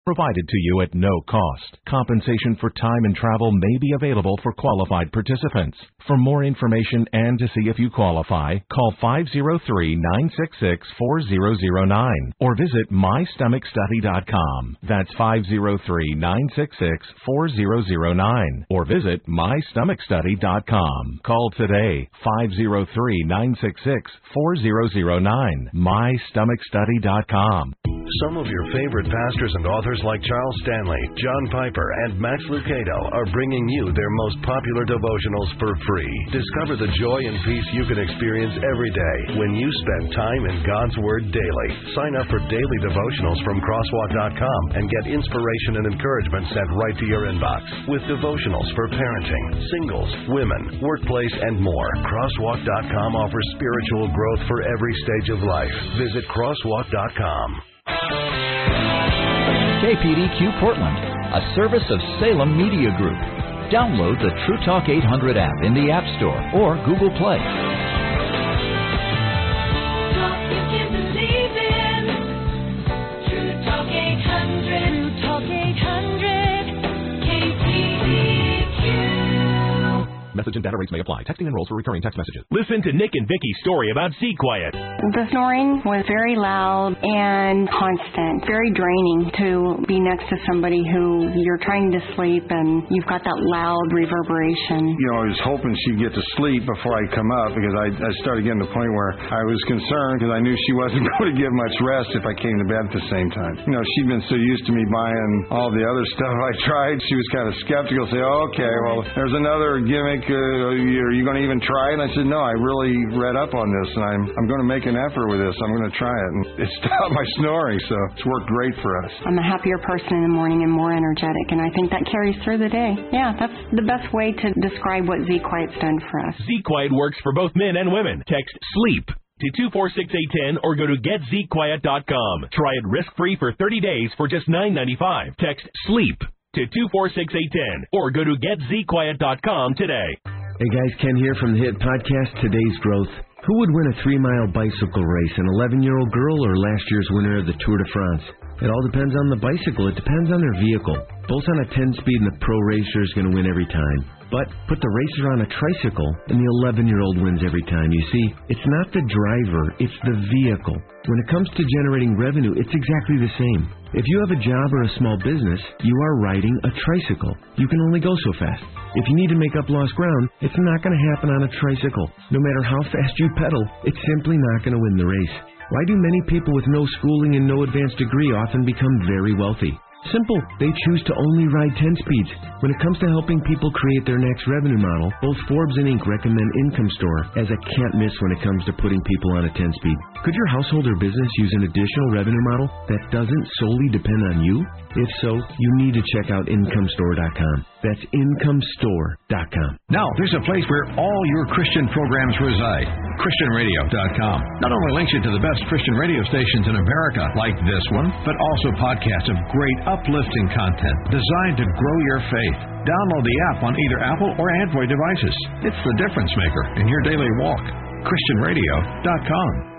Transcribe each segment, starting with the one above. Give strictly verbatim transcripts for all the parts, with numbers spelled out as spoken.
Provided to you at no cost. Compensation for time and travel may be available for qualified participants. For more information and to see if you qualify, call five oh three, nine six six, four oh oh nine or visit my stomach study dot com. That's five oh three, nine six six, four oh oh nine or visit my stomach study dot com. Call today, five oh three, nine six six, four oh oh nine, my stomach study dot com. Some of your favorite pastors and authors like Charles Stanley, John Piper, and Max Lucado are bringing you their most popular devotionals for free. Discover the joy and peace you can experience every day when you spend time in God's Word daily. Sign up for daily devotionals from crosswalk dot com and get inspiration and encouragement sent right to your inbox. With devotionals for parenting, singles, women, workplace, and more, crosswalk dot com offers spiritual growth for every stage of life. Visit crosswalk dot com. K P D Q Portland, a service of Salem Media Group. Download the True Talk eight hundred app in the App Store or Google Play. Talk you can believe in. True Talk eight hundred. True Talk eight hundred. K P D Q. Message and data rates may apply. Texting enrolls for recurring text messages. Listen to Nick and Vicky's story about Sea Quiet. The snoring was very loud and constant, very draining to be next to somebody who you're trying to sleep and you've got that loud reverberation. You know, I was hoping she'd get to sleep before I come up because I, I started getting to the point where I was concerned because I knew she wasn't going to get much rest if I came to bed at the same time. You know, she'd been so used to me buying all the other stuff I tried, she was kind of skeptical, say, oh, okay, well, there's another gimmick. Uh, are you going to even try it? And I said, no, I really read up on this and I'm, I'm going to make an effort with this. I'm going to try it. And it stopped my snoring, so it's worked great for us. I'm a happier person in the morning and more energetic, and I think that carries through the day. Yeah, that's the best way to describe what Z Quiet's done for us. Z Quiet works for both men and women. Text SLEEP to two four six eight one zero or go to get z quiet dot com. Try it risk-free for thirty days for just nine ninety-five. Text SLEEP to two four six eight one zero or go to get z quiet dot com today. Hey guys, Ken here from the hit podcast Today's Growth. Who would win a three-mile bicycle race, an eleven-year-old girl or last year's winner of the Tour de France? It all depends on the bicycle. It depends on their vehicle. Both on a ten-speed and the pro racer is going to win every time. But put the racer on a tricycle and the eleven-year-old wins every time. You see, it's not the driver, it's the vehicle. When it comes to generating revenue, it's exactly the same. If you have a job or a small business, you are riding a tricycle. You can only go so fast. If you need to make up lost ground, it's not going to happen on a tricycle. No matter how fast you pedal, it's simply not going to win the race. Why do many people with no schooling and no advanced degree often become very wealthy? Simple. They choose to only ride ten speeds. When it comes to helping people create their next revenue model, both Forbes and Inc recommend Income Store as a can't miss when it comes to putting people on a ten speed. Could your household or business use an additional revenue model that doesn't solely depend on you? If so, you need to check out income store dot com. That's income store dot com. Now, there's a place where all your Christian programs reside. Christian radio dot com not only links you to the best Christian radio stations in America, like this one, but also podcasts of great uplifting content designed to grow your faith. Download the app on either Apple or Android devices. It's the difference maker in your daily walk. Christian radio dot com.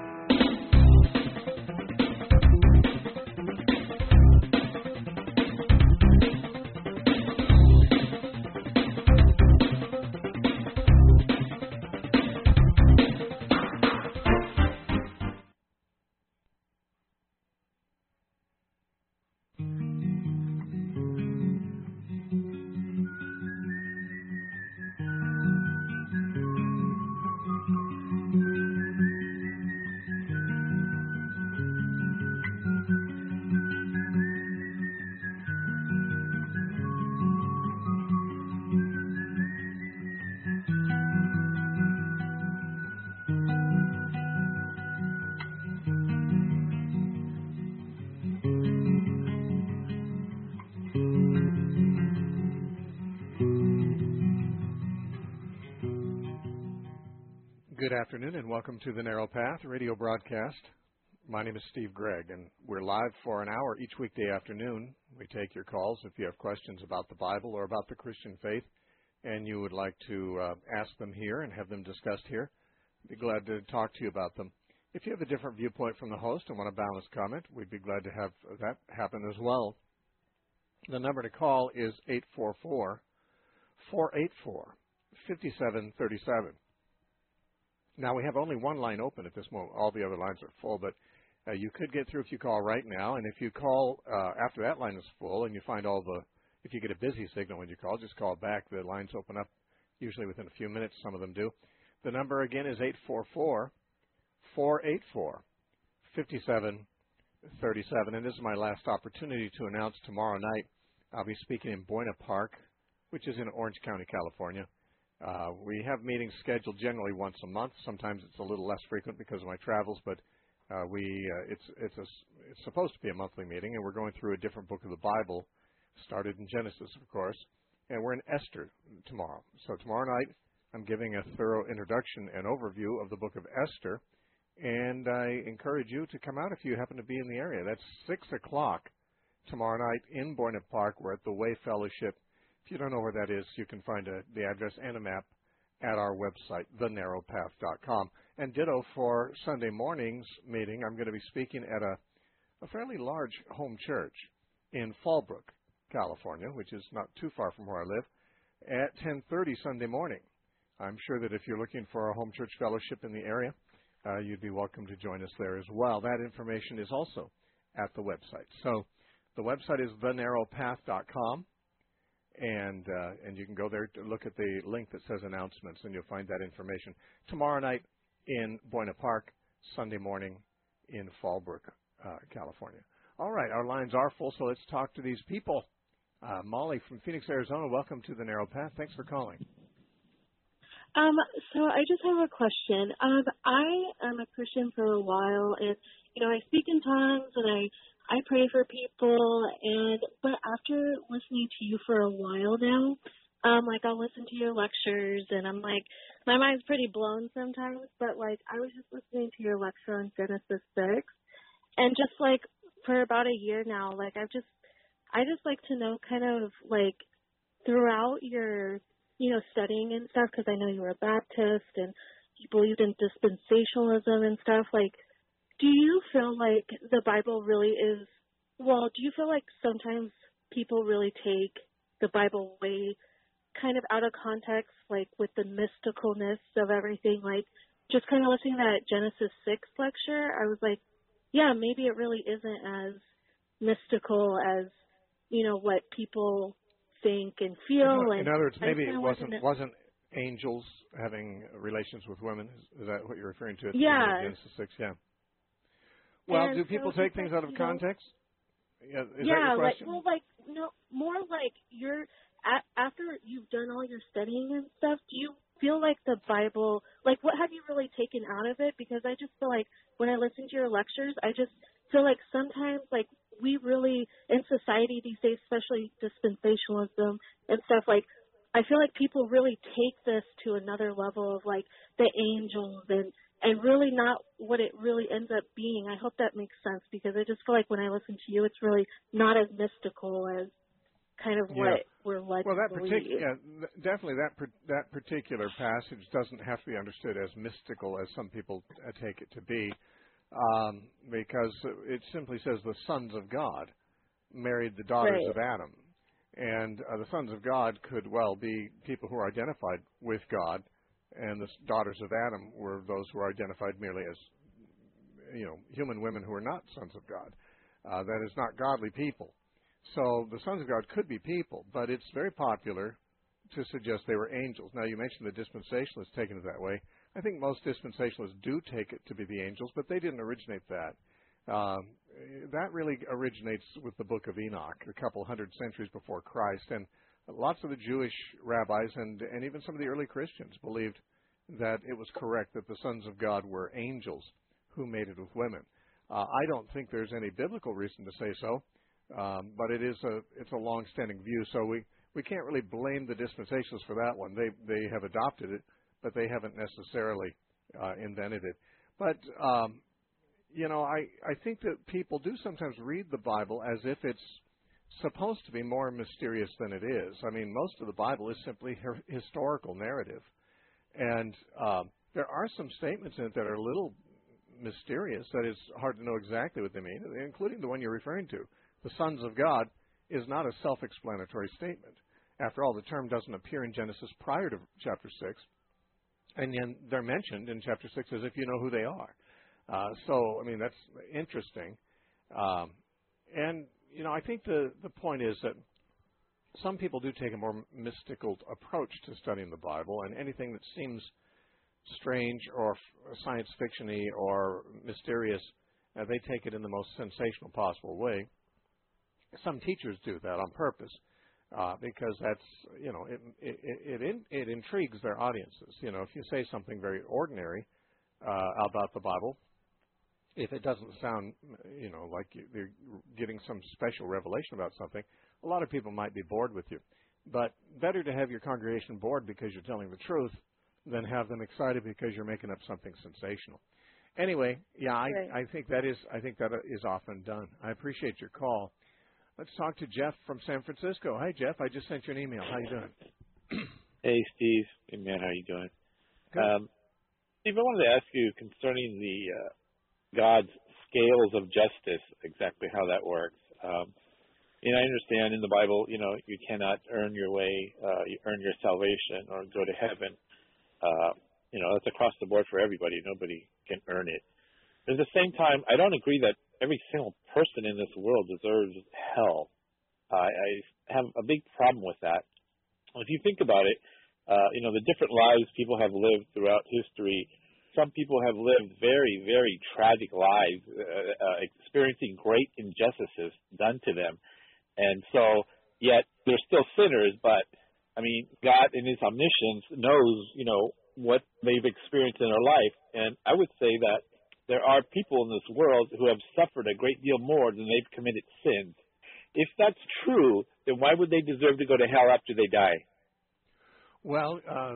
Good afternoon and welcome to the Narrow Path radio broadcast. My name is Steve Gregg and we're live for an hour each weekday afternoon. We take your calls if you have questions about the Bible or about the Christian faith and you would like to uh, ask them here and have them discussed here. I'd be glad to talk to you about them. If you have a different viewpoint from the host and want to balance comment, we'd be glad to have that happen as well. The number to call is eight four four, four eight four, five seven three seven. Now, we have only one line open at this moment. All the other lines are full, but uh, you could get through if you call right now. And if you call uh, after that line is full and you find all the, if you get a busy signal when you call, just call back. The lines open up usually within a few minutes. Some of them do. The number again is eight four four, four eight four, five seven three seven. And this is my last opportunity to announce tomorrow night I'll be speaking in Buena Park, which is in Orange County, California. Uh, we have meetings scheduled generally once a month. Sometimes it's a little less frequent because of my travels, but uh, we uh, it's it's a, it's supposed to be a monthly meeting, and we're going through a different book of the Bible, started in Genesis, of course, and we're in Esther tomorrow. So tomorrow night I'm giving a thorough introduction and overview of the book of Esther, and I encourage you to come out if you happen to be in the area. That's six o'clock tomorrow night in Buena Park. We're at the Way Fellowship. If you don't know where that is, you can find a, the address and a map at our website, the narrow path dot com. And ditto for Sunday morning's meeting, I'm going to be speaking at a, a fairly large home church in Fallbrook, California, which is not too far from where I live, at ten thirty Sunday morning. I'm sure that if you're looking for a home church fellowship in the area, uh, you'd be welcome to join us there as well. That information is also at the website. So the website is the narrow path dot com. And uh, and you can go there to look at the link that says announcements, and you'll find that information. Tomorrow night in Buena Park, Sunday morning in Fallbrook, uh, California. All right, our lines are full, so let's talk to these people. Uh, Molly from Phoenix, Arizona, welcome to the Narrow Path. Thanks for calling. Um, so I just have a question. Um, I am a Christian for a while, and you know I speak in tongues, and I. I pray for people, and but after listening to you for a while now, um, like I'll listen to your lectures, and I'm like, my mind's pretty blown sometimes, but like I was just listening to your lecture on Genesis six, and just like for about a year now, like I've just, I just like to know kind of like throughout your, you know, studying and stuff, because I know you were a Baptist and you believed in dispensationalism and stuff, like, do you feel like the Bible really is, well, do you feel like sometimes people really take the Bible way kind of out of context, like with the mysticalness of everything? Like just kind of listening to that Genesis six lecture, I was like, yeah, maybe it really isn't as mystical as, you know, what people think and feel. In and other words, maybe it wasn't, wasn't wasn't angels having relations with women. Is, is that what you're referring to? At Yeah. Genesis six, yeah. Well, and do people so take things like, out of you know, context? Yeah, is yeah, that your like question? well, like no, more like you're a, after you've done all your studying and stuff. Do you feel like the Bible, like what have you really taken out of it? Because I just feel like when I listen to your lectures, I just feel like sometimes like we really in society these days, especially dispensationalism and stuff, like I feel like people really take this to another level of like the angels and. And really not what it really ends up being. I hope that makes sense because I just feel like when I listen to you, it's really not as mystical as kind of Yeah. what we're led Well, to that believe. particular, yeah, th- definitely that per- that particular passage doesn't have to be understood as mystical as some people uh, take it to be, um, because it simply says the sons of God married the daughters Right. of Adam, and uh, the sons of God could well be people who are identified with God. And the daughters of Adam were those who were identified merely as, you know, human women who are not sons of God. Uh, that is not godly people. So the sons of God could be people, but it's very popular to suggest they were angels. Now, you mentioned the dispensationalists taking it that way. I think most dispensationalists do take it to be the angels, but they didn't originate that. Um, that really originates with the book of Enoch, a couple hundred centuries before Christ, and lots of the Jewish rabbis and, and even some of the early Christians believed that it was correct that the sons of God were angels who mated with women. Uh, I don't think there's any biblical reason to say so, um, but it is a it's a long-standing view. So we, we can't really blame the dispensationalists for that one. They they have adopted it, but they haven't necessarily uh, invented it. But um, you know, I I think that people do sometimes read the Bible as if it's supposed to be more mysterious than it is. I mean, most of the Bible is simply her- historical narrative. And um, there are some statements in it that are a little mysterious, that it's hard to know exactly what they mean, including the one you're referring to. The sons of God is not a self-explanatory statement. After all, the term doesn't appear in Genesis prior to chapter six, and then they're mentioned in chapter six as if you know who they are. Uh, so, I mean, that's interesting. Um, and, you know, I think the, the point is that some people do take a more mystical approach to studying the Bible, and anything that seems strange or f- science fiction-y or mysterious, uh, they take it in the most sensational possible way. Some teachers do that on purpose uh, because that's, you know, it it it, in, it intrigues their audiences. You know, if you say something very ordinary uh, about the Bible, if it doesn't sound, you know, like you're getting some special revelation about something, a lot of people might be bored with you. But better to have your congregation bored because you're telling the truth than have them excited because you're making up something sensational. Anyway, yeah, I, I think that is I think that is often done. I appreciate your call. Let's talk to Jeff from San Francisco. Hi, Jeff. I just sent you an email. How you doing? Hey, Steve. Hey, man. How you doing? Good. Um, Steve, I wanted to ask you concerning the uh, God's scales of justice, exactly how that works. Um, and I understand in the Bible, you know, you cannot earn your way, uh, you earn your salvation or go to heaven. Uh, you know, that's across the board for everybody. Nobody can earn it. But at the same time, I don't agree that every single person in this world deserves hell. Uh, I have a big problem with that. If you think about it, uh, you know, the different lives people have lived throughout history, some people have lived very, very tragic lives, uh, uh, experiencing great injustices done to them. And so, yet, they're still sinners, but, I mean, God in His omniscience knows, you know, what they've experienced in their life. And I would say that there are people in this world who have suffered a great deal more than they've committed sins. If that's true, then why would they deserve to go to hell after they die? Well, uh,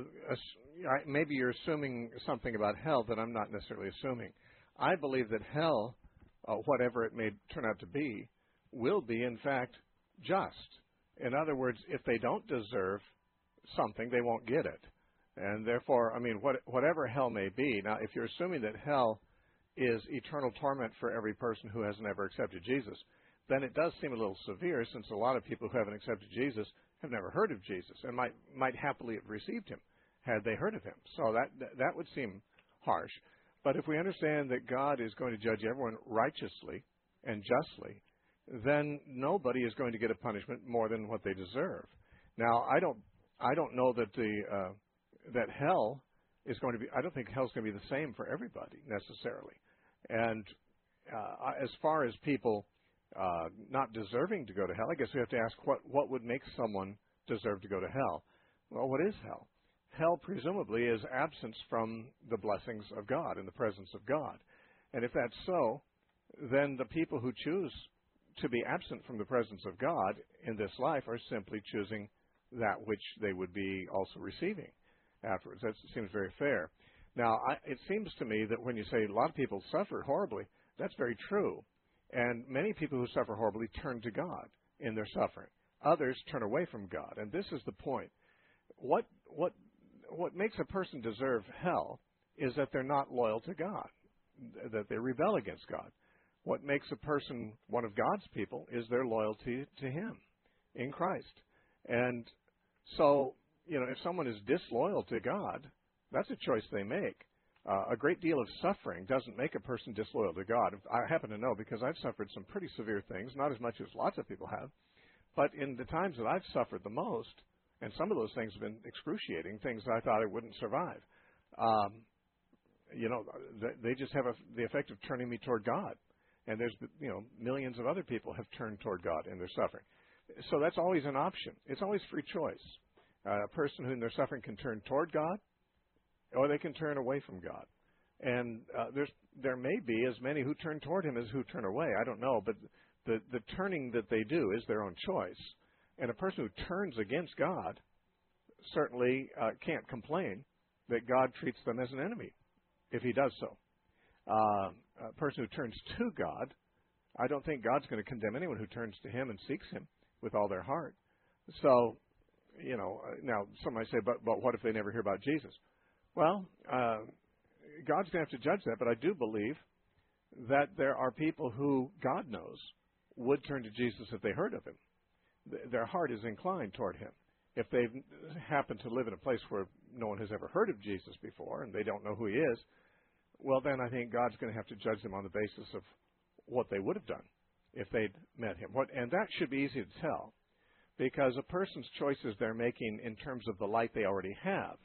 maybe you're assuming something about hell that I'm not necessarily assuming. I believe that hell, uh, whatever it may turn out to be, will be, in fact, just. In other words, if they don't deserve something, they won't get it. And therefore, I mean, what, whatever hell may be. Now, if you're assuming that hell is eternal torment for every person who has never accepted Jesus, then it does seem a little severe, since a lot of people who haven't accepted Jesus have never heard of Jesus and might might happily have received Him had they heard of Him. So that that would seem harsh. But if we understand that God is going to judge everyone righteously and justly, then nobody is going to get a punishment more than what they deserve. Now, I don't I don't know that the uh, that hell is going to be. I don't think hell's going to be the same for everybody necessarily. And uh, as far as people uh, not deserving to go to hell, I guess we have to ask what what would make someone deserve to go to hell. Well, what is hell? Hell presumably is absence from the blessings of God and the presence of God. And if that's so, then the people who choose to be absent from the presence of God in this life are simply choosing that which they would be also receiving afterwards. That seems very fair. Now, I, it seems to me that when you say a lot of people suffer horribly, that's very true. And many people who suffer horribly turn to God in their suffering. Others turn away from God. And this is the point. What what what makes a person deserve hell is that they're not loyal to God, that they rebel against God. What makes a person one of God's people is their loyalty to Him in Christ. And so, you know, if someone is disloyal to God, that's a choice they make. Uh, a great deal of suffering doesn't make a person disloyal to God. I happen to know because I've suffered some pretty severe things, not as much as lots of people have. But in the times that I've suffered the most, and some of those things have been excruciating, things that I thought I wouldn't survive, um, you know, they just have a, the effect of turning me toward God. And there's, you know, millions of other people have turned toward God in their suffering. So that's always an option. It's always free choice. Uh, a person who in their suffering can turn toward God, or they can turn away from God. And uh, there's there may be as many who turn toward Him as who turn away. I don't know, but the, the turning that they do is their own choice. And a person who turns against God certainly uh, can't complain that God treats them as an enemy if he does so. Uh, a person who turns to God, I don't think God's going to condemn anyone who turns to Him and seeks Him with all their heart. So, you know, now some might say, but, but what if they never hear about Jesus? Well, uh, God's going to have to judge that, but I do believe that there are people who God knows would turn to Jesus if they heard of Him. th- their heart is inclined toward him. If they happen to live in a place where no one has ever heard of Jesus before and they don't know who he is, well, then I think God's going to have to judge them on the basis of what they would have done if they'd met him. What, and that should be easy to tell, because a person's choices they're making in terms of the light they already have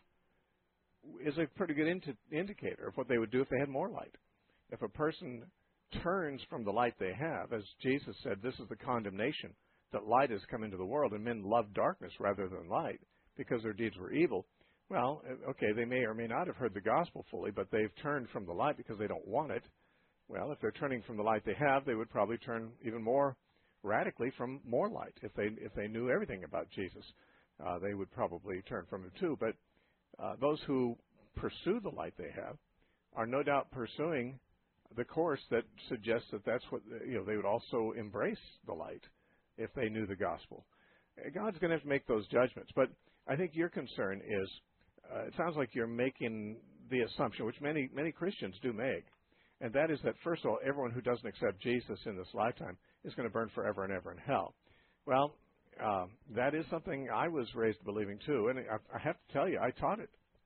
is a pretty good indi- indicator of what they would do if they had more light. If a person turns from the light they have, as Jesus said, this is the condemnation, that light has come into the world and men love darkness rather than light because their deeds were evil. Well, okay, they may or may not have heard the gospel fully, but they've turned from the light because they don't want it. Well, if they're turning from the light they have, they would probably turn even more radically from more light. If they if they knew everything about Jesus, uh, they would probably turn from him too. But uh, those who pursue the light they have are no doubt pursuing the course that suggests that that's what, you know, they would also embrace the light if they knew the gospel. God's going to have to make those judgments. But I think your concern is, uh, it sounds like you're making the assumption, which many many Christians do make, and that is that, first of all, everyone who doesn't accept Jesus in this lifetime is going to burn forever and ever in hell. Well, uh, that is something I was raised believing too, and I, I have to tell you, I taught it.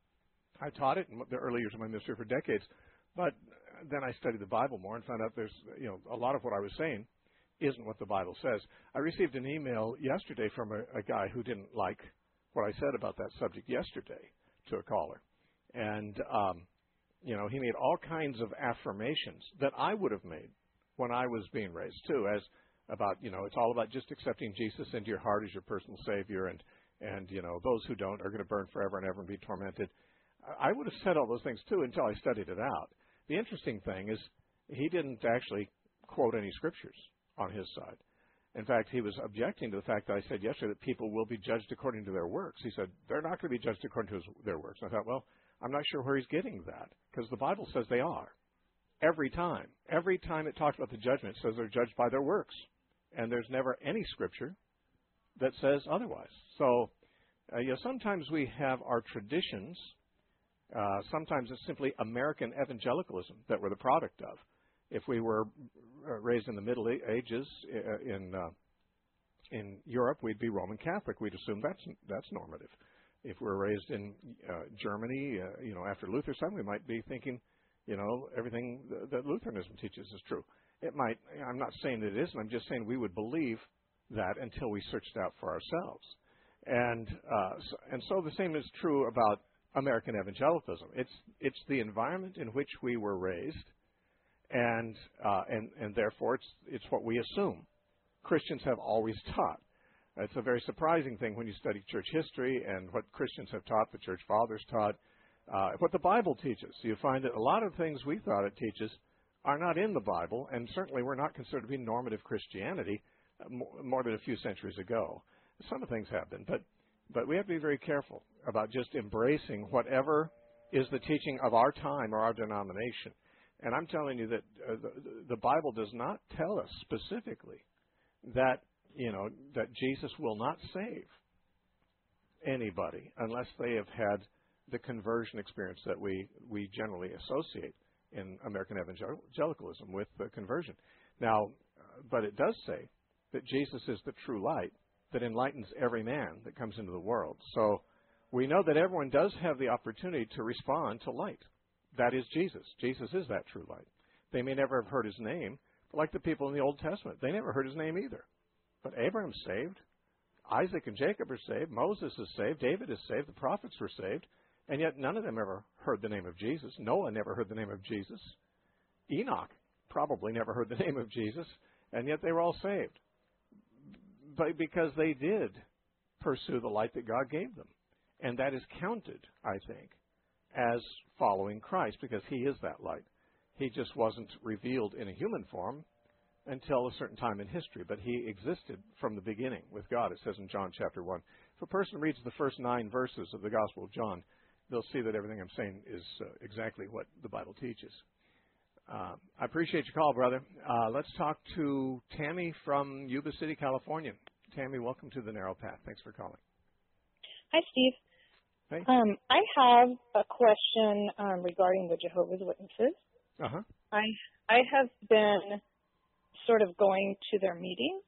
I taught it in the early years of my ministry for decades, but then I studied the Bible more and found out there's, you know, a lot of what I was saying isn't what the Bible says. I received an email yesterday from a, a guy who didn't like what I said about that subject yesterday to a caller. And, um, you know, he made all kinds of affirmations that I would have made when I was being raised, too, as about, you know, it's all about just accepting Jesus into your heart as your personal Savior, and, and you know, those who don't are going to burn forever and ever and be tormented. I would have said all those things, too, until I studied it out. The interesting thing is he didn't actually quote any scriptures on his side. In fact, he was objecting to the fact that I said yesterday that people will be judged according to their works. He said, they're not going to be judged according to his, their works. I thought, well, I'm not sure where he's getting that, because the Bible says they are. Every time. Every time it talks about the judgment, it says they're judged by their works. And there's never any scripture that says otherwise. So, uh, you know, sometimes we have our traditions. Uh, sometimes it's simply American evangelicalism that we're the product of. If we were raised in the Middle Ages in uh, in Europe, we'd be Roman Catholic. We'd assume that's that's normative. If we're raised in uh, Germany, uh, you know, after Luther's time, we might be thinking, you know, everything that Lutheranism teaches is true. It might. I'm not saying that it isn't. I'm just saying we would believe that until we searched it out for ourselves. And uh, so, and so the same is true about American evangelicalism. It's it's the environment in which we were raised. And, uh, and and therefore, it's it's what we assume Christians have always taught. It's a very surprising thing when you study church history and what Christians have taught, the church fathers taught, uh, what the Bible teaches. You find that a lot of things we thought it teaches are not in the Bible, and certainly were not considered to be normative Christianity more than a few centuries ago. Some of the things have been, but but we have to be very careful about just embracing whatever is the teaching of our time or our denomination. And I'm telling you that uh, the, the Bible does not tell us specifically that, you know, that Jesus will not save anybody unless they have had the conversion experience that we, we generally associate in American evangelicalism with the conversion. Now, uh, but it does say that Jesus is the true light that enlightens every man that comes into the world. So we know that everyone does have the opportunity to respond to light. That is Jesus. Jesus is that true light. They may never have heard his name, but like the people in the Old Testament, they never heard his name either. But Abraham's saved. Isaac and Jacob are saved. Moses is saved. David is saved. The prophets were saved. And yet none of them ever heard the name of Jesus. Noah never heard the name of Jesus. Enoch probably never heard the name of Jesus. And yet they were all saved. But because they did pursue the light that God gave them. And that is counted, I think, as following Christ, because he is that light. He just wasn't revealed in a human form until a certain time in history, but he existed from the beginning with God, it says in John chapter one. If a person reads the first nine verses of the Gospel of John, they'll see that everything I'm saying is uh, exactly what the Bible teaches. Uh, I appreciate your call, brother. Uh, let's talk to Tammy from Yuba City, California. Tammy, welcome to the Narrow Path. Thanks for calling. Hi, Steve. Hey. Um, I have a question um, regarding the Jehovah's Witnesses. Uh-huh. I I have been sort of going to their meetings,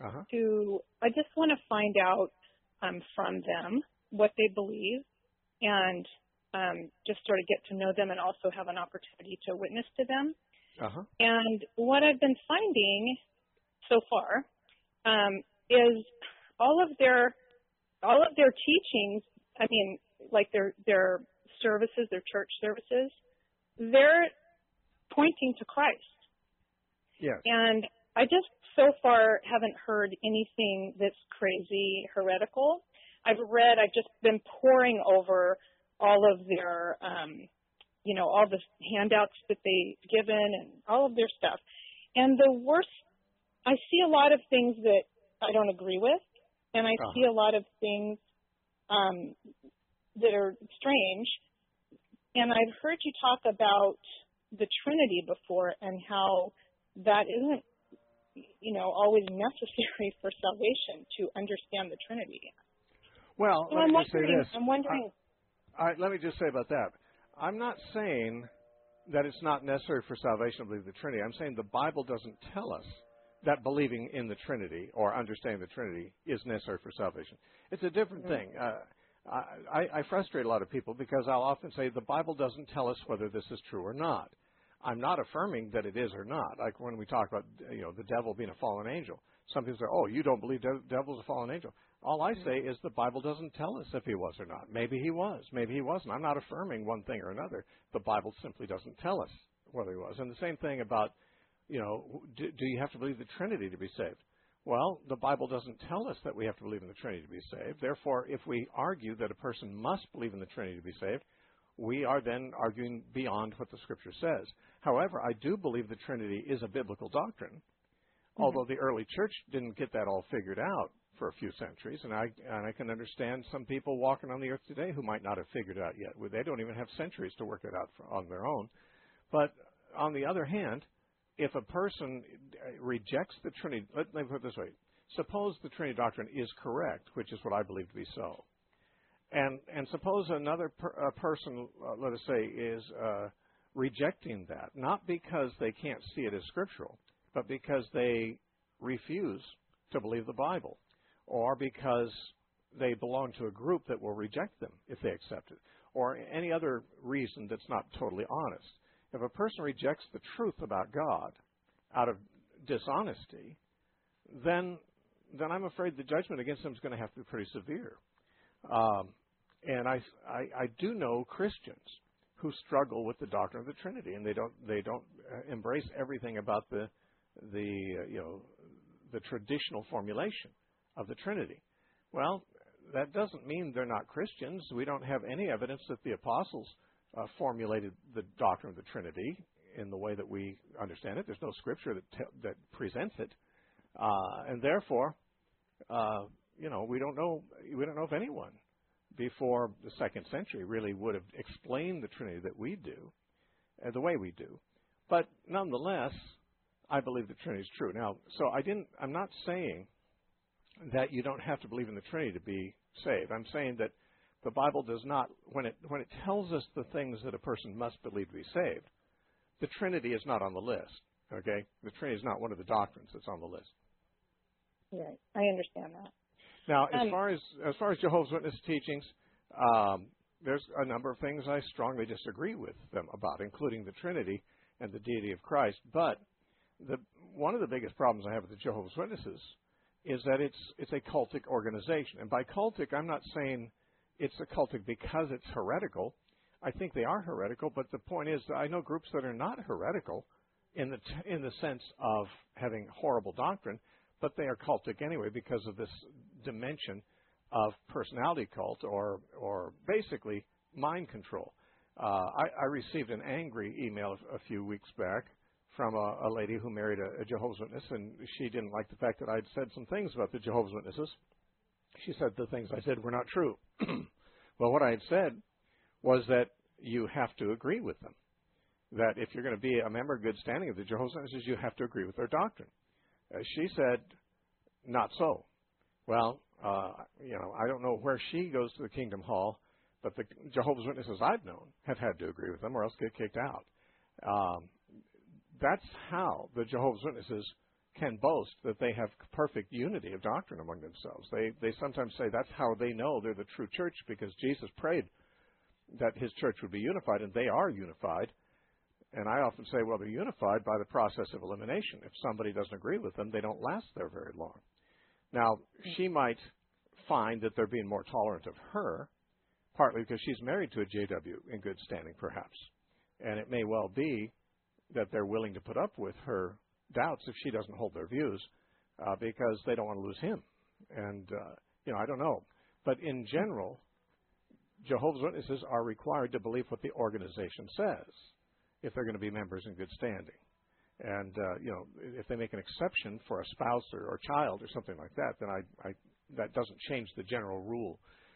Uh-huh. to, I just want to find out um, from them what they believe and um, just sort of get to know them and also have an opportunity to witness to them. Uh-huh. And what I've been finding so far um, is all of their all of their teachings. I mean, like their their services, their church services, they're pointing to Christ. Yes. And I just so far haven't heard anything that's crazy heretical. I've read, I've just been poring over all of their, um, you know, all the handouts that they've given and all of their stuff. And the worst, I see a lot of things that I don't agree with, and I Uh-huh. see a lot of things um, that are strange. And I've heard you talk about the Trinity before and how that isn't, you know, always necessary for salvation to understand the Trinity. Well, So let I'm me just say wondering, this. I'm wondering. I, I, let me just say about that. I'm not saying that it's not necessary for salvation to believe the Trinity. I'm saying the Bible doesn't tell us that believing in the Trinity or understanding the Trinity is necessary for salvation. It's a different Mm-hmm. thing. Uh, I, I frustrate a lot of people because I'll often say the Bible doesn't tell us whether this is true or not. I'm not affirming that it is or not. Like when we talk about, you know, the devil being a fallen angel. Some people say, oh, you don't believe the devil's a fallen angel. All I say is the Bible doesn't tell us if he was or not. Maybe he was. Maybe he wasn't. I'm not affirming one thing or another. The Bible simply doesn't tell us whether he was. And the same thing about, you know, do, do you have to believe the Trinity to be saved? Well, the Bible doesn't tell us that we have to believe in the Trinity to be saved. Therefore, if we argue that a person must believe in the Trinity to be saved, we are then arguing beyond what the Scripture says. However, I do believe the Trinity is a biblical doctrine, mm-hmm. although the early church didn't get that all figured out for a few centuries, and I and I can understand some people walking on the earth today who might not have figured it out yet. They don't even have centuries to work it out for, on their own. But on the other hand, if a person rejects the Trinity, let, let me put it this way. Suppose the Trinity doctrine is correct, which is what I believe to be so. And and suppose another per, a person, uh, let us say, is uh, rejecting that, not because they can't see it as scriptural, but because they refuse to believe the Bible, or because they belong to a group that will reject them if they accept it, or any other reason that's not totally honest. If a person rejects the truth about God out of dishonesty, then then I'm afraid the judgment against them is going to have to be pretty severe. Um, and I, I, I do know Christians who struggle with the doctrine of the Trinity, and they don't they don't uh, embrace everything about the the uh, you know the traditional formulation of the Trinity. Well, that doesn't mean they're not Christians. We don't have any evidence that the apostles uh, formulated the doctrine of the Trinity in the way that we understand it. There's no scripture that te- that presents it, uh, and therefore, uh, you know, we don't know we don't know if anyone before the second century really would have explained the Trinity that we do, uh, the way we do. But nonetheless, I believe the Trinity is true. Now, so I didn't. I'm not saying that you don't have to believe in the Trinity to be saved. I'm saying that the Bible does not, when it when it tells us the things that a person must believe to be saved, the Trinity is not on the list. Okay, the Trinity is not one of the doctrines that's on the list. Right, I understand that. Now, as Um, far as as far as Jehovah's Witness teachings, um, there's a number of things I strongly disagree with them about, including the Trinity and the deity of Christ. But the one of the biggest problems I have with the Jehovah's Witnesses is that it's it's a cultic organization. And by cultic, I'm not saying it's a cultic because it's heretical. I think they are heretical, but the point is that I know groups that are not heretical in the t- in the sense of having horrible doctrine, but they are cultic anyway because of this dimension of personality cult or or basically mind control. Uh, I, I received an angry email a few weeks back from a, a lady who married a, a Jehovah's Witness, and she didn't like the fact that I'd said some things about the Jehovah's Witnesses. She said the things I said were not true. Well, what I had said was that you have to agree with them. That if you're going to be a member of good standing of the Jehovah's Witnesses, you have to agree with their doctrine. Uh, she said, not so. Well, uh, you know, I don't know where she goes to the Kingdom Hall, but the Jehovah's Witnesses I've known have had to agree with them or else get kicked out. Um, that's how the Jehovah's Witnesses can boast that they have perfect unity of doctrine among themselves. They they sometimes say that's how they know they're the true church, because Jesus prayed that his church would be unified, and they are unified. And I often say, well, they're unified by the process of elimination. If somebody doesn't agree with them, they don't last there very long. Now, she might find that they're being more tolerant of her, partly because she's married to a J W in good standing, perhaps. And it may well be that they're willing to put up with her doubts if she doesn't hold their views, uh, because they don't want to lose him. And, uh, you know, I don't know. But in general, Jehovah's Witnesses are required to believe what the organization says if they're going to be members in good standing. And, uh, you know, if they make an exception for a spouse or, or child or something like that, then I, I, that doesn't change the general rule.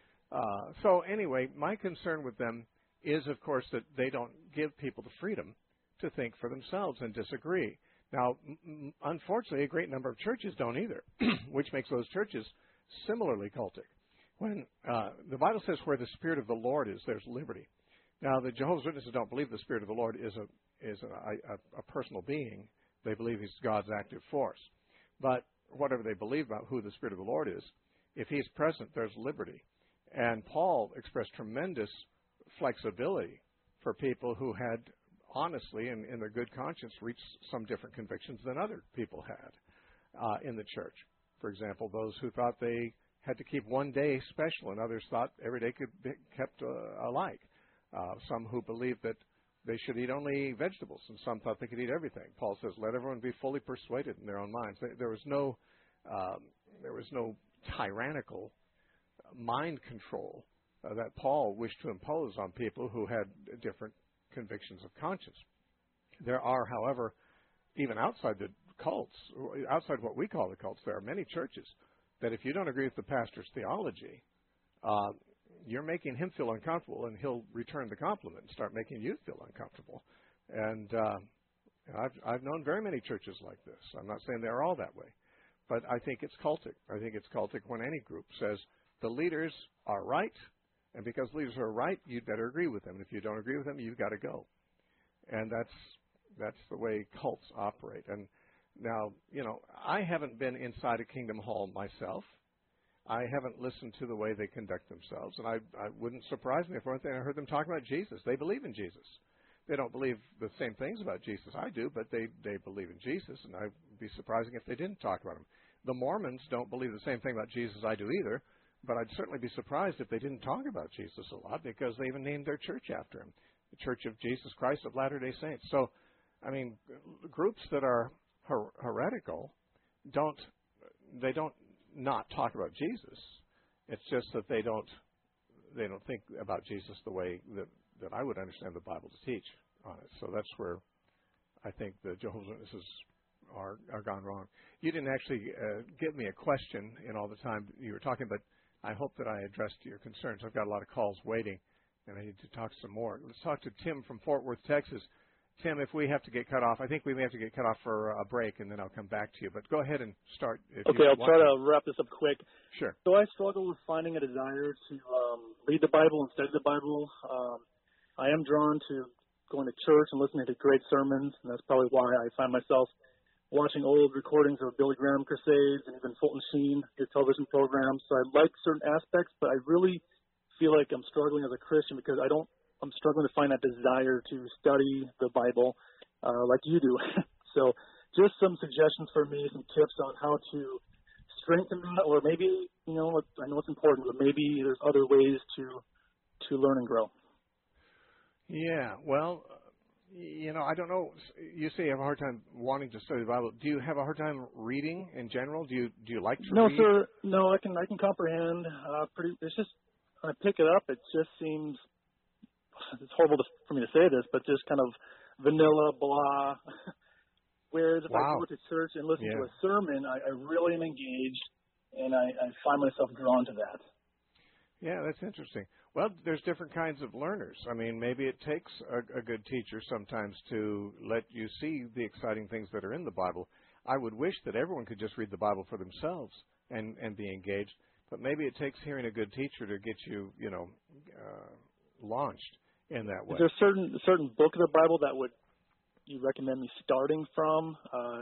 Uh, so anyway, my concern with them is, of course, that they don't give people the freedom to think for themselves and disagree. Now, m- unfortunately, a great number of churches don't either, which makes those churches similarly cultic. When uh, the Bible says where the Spirit of the Lord is, there's liberty. Now, the Jehovah's Witnesses don't believe the Spirit of the Lord is a is a, a, a personal being. They believe he's God's active force. But whatever they believe about who the Spirit of the Lord is, if he's present, there's liberty. And Paul expressed tremendous flexibility for people who had honestly, in, in their good conscience, reached some different convictions than other people had uh, in the church. For example, those who thought they had to keep one day special, and others thought every day could be kept uh, alike. Uh, some who believed that they should eat only vegetables, and some thought they could eat everything. Paul says, "Let everyone be fully persuaded in their own minds." There was no, um, there was no tyrannical mind control uh, that Paul wished to impose on people who had different convictions of conscience. There are, however, even outside the cults, outside what we call the cults, there are many churches that if you don't agree with the pastor's theology, uh, you're making him feel uncomfortable, and he'll return the compliment and start making you feel uncomfortable. And uh, I've, I've known very many churches like this. I'm not saying they're all that way, but I think it's cultic. I think it's cultic when any group says the leaders are right, and because leaders are right, you'd better agree with them. If you don't agree with them, you've got to go. And that's that's the way cults operate. And now, you know, I haven't been inside a Kingdom Hall myself. I haven't listened to the way they conduct themselves, and I, I wouldn't surprise me if one thing I heard them talk about Jesus. They believe in Jesus. They don't believe the same things about Jesus I do, but they, they believe in Jesus, and I'd be surprising if they didn't talk about him. The Mormons don't believe the same thing about Jesus I do either, but I'd certainly be surprised if they didn't talk about Jesus a lot, because they even named their church after him, the Church of Jesus Christ of Latter-day Saints. So, I mean, groups that are her- heretical don't, they don't not talk about Jesus. It's just that they don't they don't think about Jesus the way that, that I would understand the Bible to teach on it. So that's where I think the Jehovah's Witnesses are are gone wrong. You didn't actually uh, give me a question in all the time you were talking, but I hope that I addressed your concerns. I've got a lot of calls waiting, and I need to talk some more. Let's talk to Tim from Fort Worth, Texas. Tim, if we have to get cut off, I think we may have to get cut off for a break, and then I'll come back to you. But go ahead and start. If okay, you I'll want try to. to wrap this up quick. Sure. So I struggle with finding a desire to um, read the Bible and study the Bible. Um, I am drawn to going to church and listening to great sermons, and that's probably why I find myself watching old recordings of Billy Graham crusades and even Fulton Sheen, his television programs. So I like certain aspects, but I really feel like I'm struggling as a Christian because I don't. I'm struggling to find that desire to study the Bible uh, like you do. So just some suggestions for me, some tips on how to strengthen that, or maybe, you know, I know it's important, but maybe there's other ways to to learn and grow. Yeah, well, you know, I don't know. You say you have a hard time wanting to study the Bible. Do you have a hard time reading in general? Do you do you like to no, read? No, sir. No, I can I can comprehend. Uh, pretty. It's just when I pick it up, it just seems. It's horrible to, for me to say this, but just kind of vanilla, blah. Whereas if wow. I go to church and listen yeah. to a sermon, I, I really am engaged, and I, I find myself drawn to that. Yeah, that's interesting. Well, there's different kinds of learners. I mean, maybe it takes a, a good teacher sometimes to let you see the exciting things that are in the Bible. I would wish that everyone could just read the Bible for themselves and, and be engaged, but maybe it takes hearing a good teacher to get you, you know, uh, launched in that way. Is there a certain, a certain book of the Bible that would you recommend me starting from? Uh,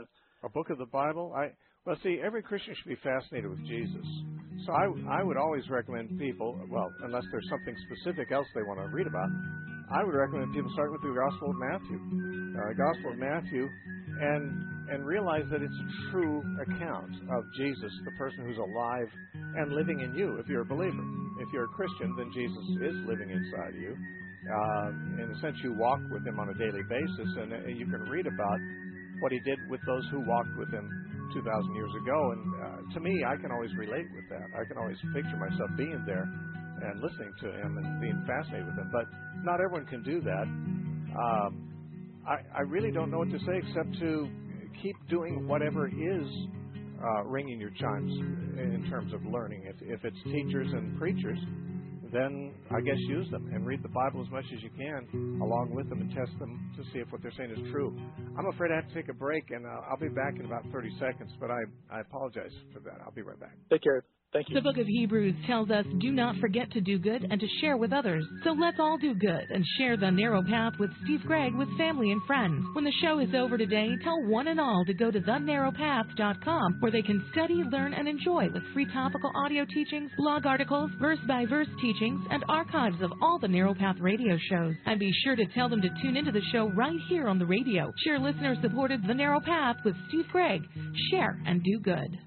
A book of the Bible? I well, see, every Christian should be fascinated with Jesus. So I, I would always recommend people, well, unless there's something specific else they want to read about, I would recommend people start with the Gospel of Matthew. Uh, Gospel of Matthew, and and realize that it's a true account of Jesus, the person who's alive and living in you if you're a believer. If you're a Christian, then Jesus is living inside you. Uh, in a sense, you walk with him on a daily basis, and uh, you can read about what he did with those who walked with him two thousand years ago. And uh, to me, I can always relate with that. I can always picture myself being there and listening to him and being fascinated with him. But not everyone can do that. Um, I, I really don't know what to say except to keep doing whatever is uh, ringing your chimes in terms of learning. If, if it's teachers and preachers, then I guess use them and read the Bible as much as you can along with them and test them to see if what they're saying is true. I'm afraid I have to take a break, and uh, I'll be back in about thirty seconds, but I, I apologize for that. I'll be right back. Take care. Thank you. The book of Hebrews tells us, do not forget to do good and to share with others. So let's all do good and share the narrow path with Steve Gregg with family and friends. When the show is over today, tell one and all to go to the narrow path dot com where they can study, learn, and enjoy with free topical audio teachings, blog articles, verse-by-verse teachings, and archives of all the Narrow Path radio shows. And be sure to tell them to tune into the show right here on the radio. Share listener-supported The Narrow Path with Steve Gregg. Share and do good.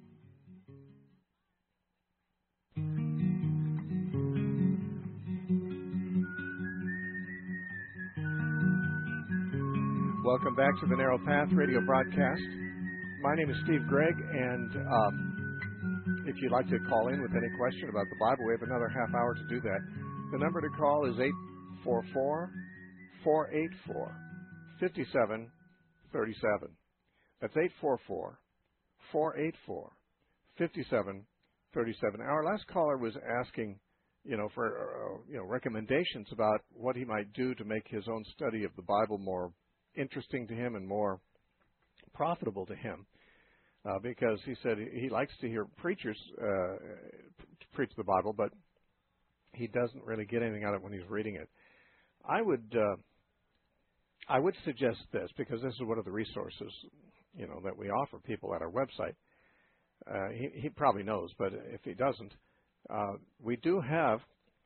Welcome back to the Narrow Path radio broadcast. My name is Steve Gregg, and um, if you'd like to call in with any question about the Bible, we have another half hour to do that. The number to call is eight four four, four eight four, five seven three seven. That's eight four four, four eight four, five seven three seven. Our last caller was asking, you know, for uh, you know recommendations about what he might do to make his own study of the Bible more interesting to him and more profitable to him, uh, because he said he likes to hear preachers uh, preach the Bible, but he doesn't really get anything out of it when he's reading it. I would uh, I would suggest this, because this is one of the resources, you know, that we offer people at our website. Uh, he, he probably knows, but if he doesn't, uh, we do have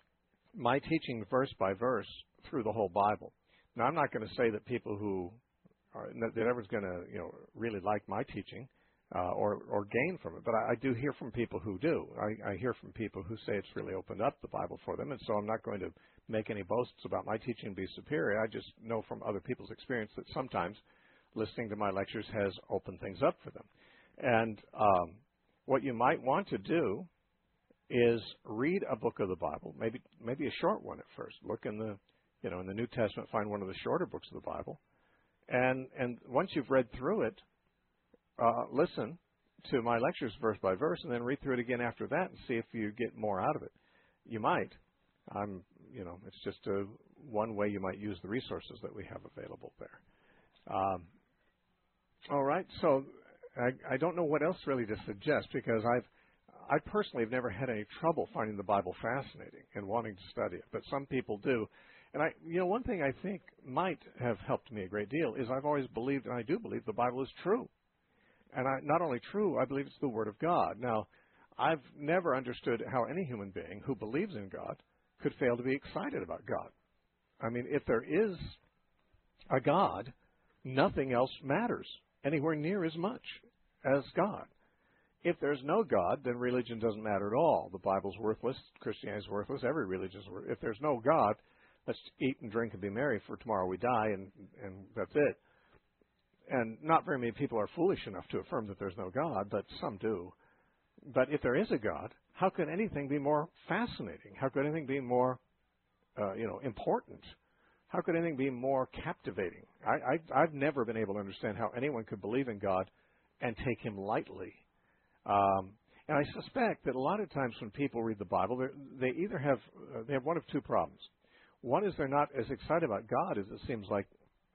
my teaching verse by verse through the whole Bible. Now, I'm not going to say that people who are, that everyone's going to, you know, really like my teaching uh, or or gain from it, but I, I do hear from people who do. I, I hear from people who say it's really opened up the Bible for them, and so I'm not going to make any boasts about my teaching and be superior. I just know from other people's experience that sometimes listening to my lectures has opened things up for them. And um, what you might want to do is read a book of the Bible, maybe maybe a short one at first. Look in the You know, in the New Testament, find one of the shorter books of the Bible. And and once you've read through it, uh, listen to my lectures verse by verse, and then read through it again after that and see if you get more out of it. You might. I'm, you know, it's just a, one way you might use the resources that we have available there. Um, all right, so I, I don't know what else really to suggest, because I've I personally have never had any trouble finding the Bible fascinating and wanting to study it, but some people do. And I, you know, one thing I think might have helped me a great deal is I've always believed, and I do believe, the Bible is true. And I, not only true, I believe it's the Word of God. Now, I've never understood how any human being who believes in God could fail to be excited about God. I mean, if there is a God, nothing else matters anywhere near as much as God. If there's no God, then religion doesn't matter at all. The Bible's worthless. Christianity is worthless. Every religion is worthless. If there's no God, let's eat and drink and be merry, for tomorrow we die, and, and that's it. And not very many people are foolish enough to affirm that there's no God, but some do. But if there is a God, how could anything be more fascinating? How could anything be more, uh, you know, important? How could anything be more captivating? I, I, I've never been able to understand how anyone could believe in God and take Him lightly. Um, and I suspect that a lot of times when people read the Bible, they either have uh, they have one of two problems. One is they're not as excited about God as it seems like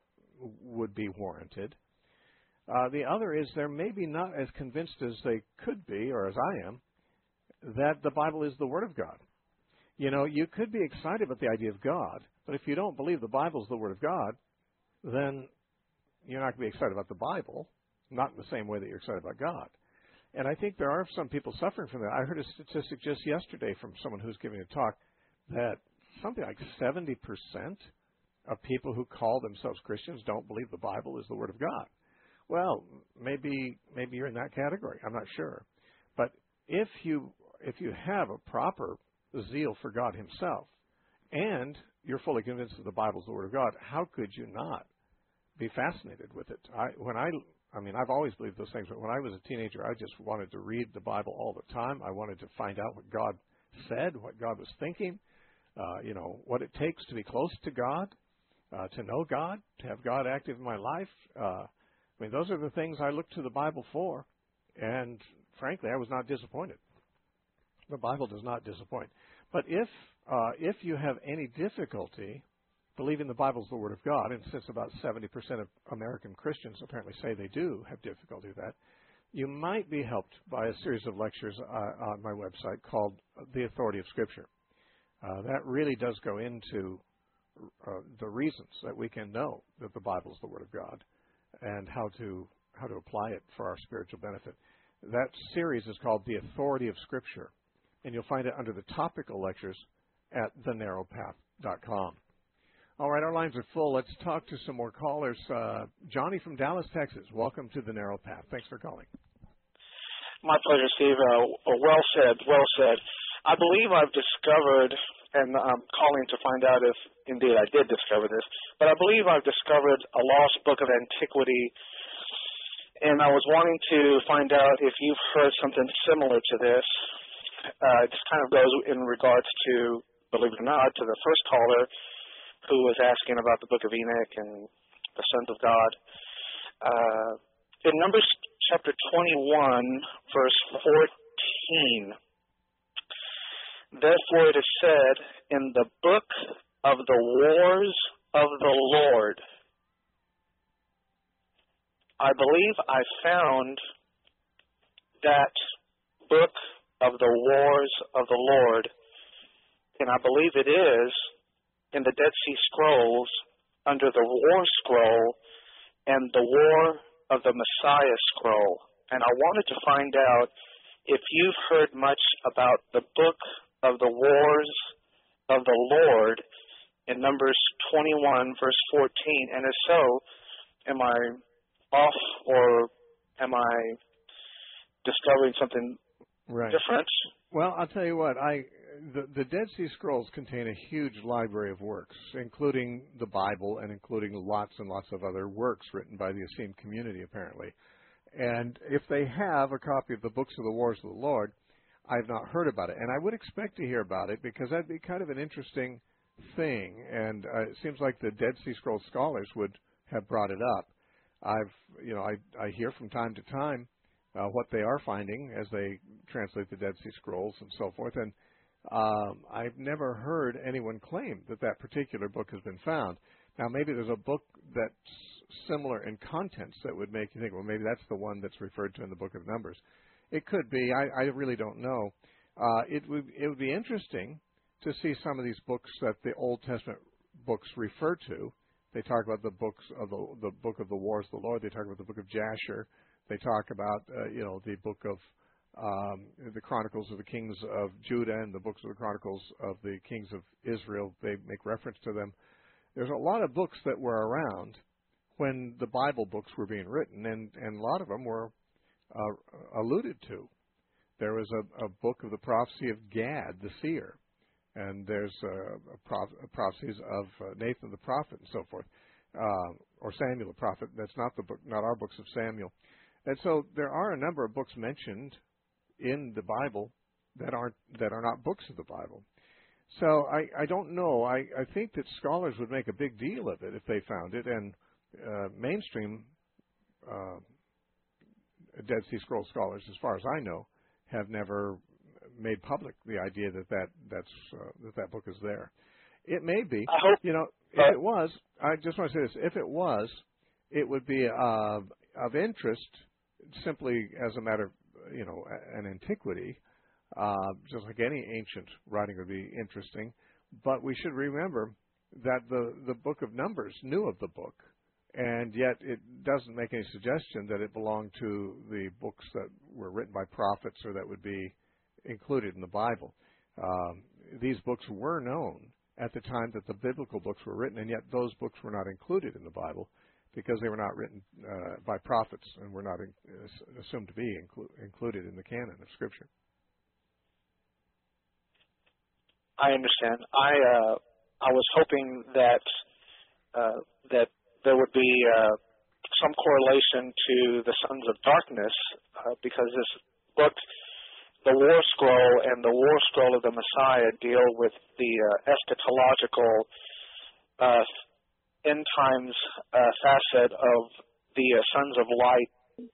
would be warranted. Uh, the other is they're maybe not as convinced as they could be, or as I am, that the Bible is the Word of God. You know, you could be excited about the idea of God, but if you don't believe the Bible is the Word of God, then you're not going to be excited about the Bible. not in the same way that you're excited about God. And I think there are some people suffering from that. I heard a statistic just yesterday from someone who's giving a talk that something like seventy percent of people who call themselves Christians don't believe the Bible is the Word of God. Well, maybe maybe you're in that category. I'm not sure. But if you if you have a proper zeal for God Himself and you're fully convinced that the Bible is the Word of God, how could you not be fascinated with it? I, when I, I mean, I've always believed those things, but when I was a teenager, I just wanted to read the Bible all the time. I wanted to find out what God said, what God was thinking, uh, you know, what it takes to be close to God, uh, to know God, to have God active in my life. Uh, I mean, those are the things I look to the Bible for, and frankly, I was not disappointed. The Bible does not disappoint. But if uh, if you have any difficulty believing the Bible is the Word of God, and since about seventy percent of American Christians apparently say they do have difficulty with that, you might be helped by a series of lectures uh, on my website called The Authority of Scripture. Uh, that really does go into uh, the reasons that we can know that the Bible is the Word of God and how to how to apply it for our spiritual benefit. That series is called The Authority of Scripture, and you'll find it under the topical lectures at the narrow path dot com. All right, our lines are full. Let's talk to some more callers. Uh, Johnny from Dallas, Texas. Welcome to the Narrow Path. Thanks for calling. My pleasure, Steve. Uh, well said, well said. I believe I've discovered, and I'm calling to find out if indeed I did discover this, but I believe I've discovered a lost book of antiquity, and I was wanting to find out if you've heard something similar to this. Uh, it just kind of goes in regards to, believe it or not, to the first caller who was asking about the Book of Enoch and the Sons of God. Uh, in Numbers chapter twenty-one, verse fourteen, therefore it is said, in the book of the wars of the Lord. I believe I found that book of the wars of the Lord, and I believe it is in the Dead Sea Scrolls under the War Scroll and the War of the Messiah Scroll. And I wanted to find out if you've heard much about the book of the wars of the Lord in Numbers twenty-one, verse fourteen. And if so, am I off or am I discovering something Right. different? Well, I'll tell you what. I the, the Dead Sea Scrolls contain a huge library of works, including the Bible and including lots and lots of other works written by the Essene community, apparently. And if they have a copy of the Books of the Wars of the Lord, I've not heard about it. And I would expect to hear about it because that'd be kind of an interesting thing. And uh, it seems like the Dead Sea Scrolls scholars would have brought it up. I've, you know, I, I hear from time to time Uh, what they are finding as they translate the Dead Sea Scrolls and so forth. And um, I've never heard anyone claim that that particular book has been found. Now, maybe there's a book that's similar in contents that would make you think, well, maybe that's the one that's referred to in the Book of Numbers. It could be. I, I really don't know. Uh, it would it would be interesting to see some of these books that the Old Testament books refer to. They talk about the books of the, the Book of the Wars of the Lord. They talk about the Book of Jasher. They talk about, uh, you know, the book of um, the Chronicles of the Kings of Judah and the books of the Chronicles of the Kings of Israel. They make reference to them. There's a lot of books that were around when the Bible books were being written, and, and a lot of them were uh, alluded to. There was a, a book of the prophecy of Gad, the seer, and there's uh, a proph- prophecies of uh, Nathan the prophet and so forth, uh, or Samuel the prophet. That's not the book, not our books of Samuel. And so there are a number of books mentioned in the Bible that aren't that are not books of the Bible. So I, I don't know. I, I think that scholars would make a big deal of it if they found it, and uh, mainstream uh, Dead Sea Scrolls scholars, as far as I know, have never made public the idea that that that's uh, that that book is there. It may be. I hope, you know, if it was, I just want to say this: if it was, it would be uh, of interest. Simply as a matter of, you know, an antiquity, uh, just like any ancient writing would be interesting. But we should remember that the, the book of Numbers knew of the book and yet it doesn't make any suggestion that it belonged to the books that were written by prophets or that would be included in the Bible. Um, these books were known at the time that the biblical books were written, and yet those books were not included in the Bible because they were not written uh, by prophets and were not in, uh, assumed to be inclu- included in the canon of Scripture. I understand. I uh, I was hoping that uh, that there would be uh, some correlation to the Sons of Darkness uh, because this book, the War Scroll and the War Scroll of the Messiah, deal with the uh, eschatological uh, end times uh, facet of the uh, Sons of Light.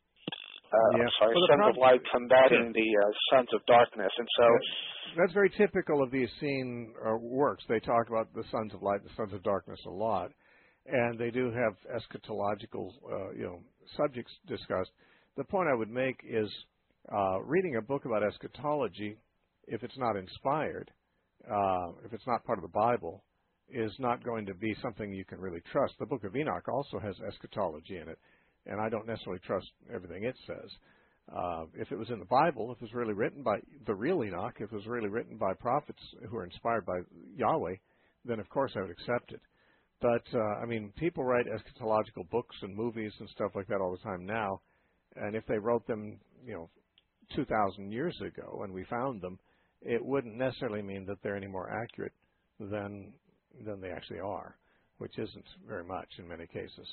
Uh, yeah. I'm sorry, well, Sons prob- of Light combating sure. the uh, Sons of Darkness, and so that's very typical of the Essene uh, works. They talk about the Sons of Light, the Sons of Darkness a lot, and they do have eschatological, uh, you know, subjects discussed. The point I would make is uh, reading a book about eschatology, if it's not inspired, uh, if it's not part of the Bible, is not going to be something you can really trust. The Book of Enoch also has eschatology in it, and I don't necessarily trust everything it says. Uh, if it was in the Bible, if it was really written by the real Enoch, if it was really written by prophets who are inspired by Yahweh, then of course I would accept it. But, uh, I mean, people write eschatological books and movies and stuff like that all the time now, and if they wrote them, you know, two thousand years ago and we found them, it wouldn't necessarily mean that they're any more accurate than than they actually are, which isn't very much in many cases.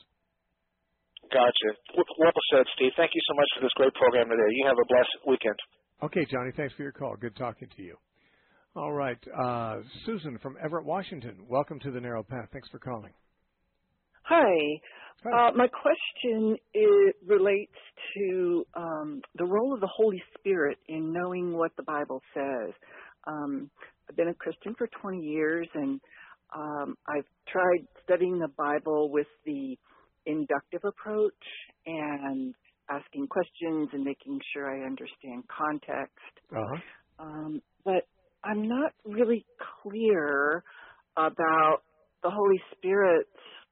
Gotcha. Well said, Steve. Thank you so much for this great program today. You have a blessed weekend. Okay, Johnny, thanks for your call. Good talking to you. All right. Uh, Susan from Everett, Washington. Welcome to the Narrow Path. Thanks for calling. Hi. Hi. Uh, my question is, relates to um, the role of the Holy Spirit in knowing what the Bible says. Um, I've been a Christian for twenty years, and um, I've tried studying the Bible with the inductive approach and asking questions and making sure I understand context. Uh-huh. Um, but I'm not really clear about the Holy Spirit,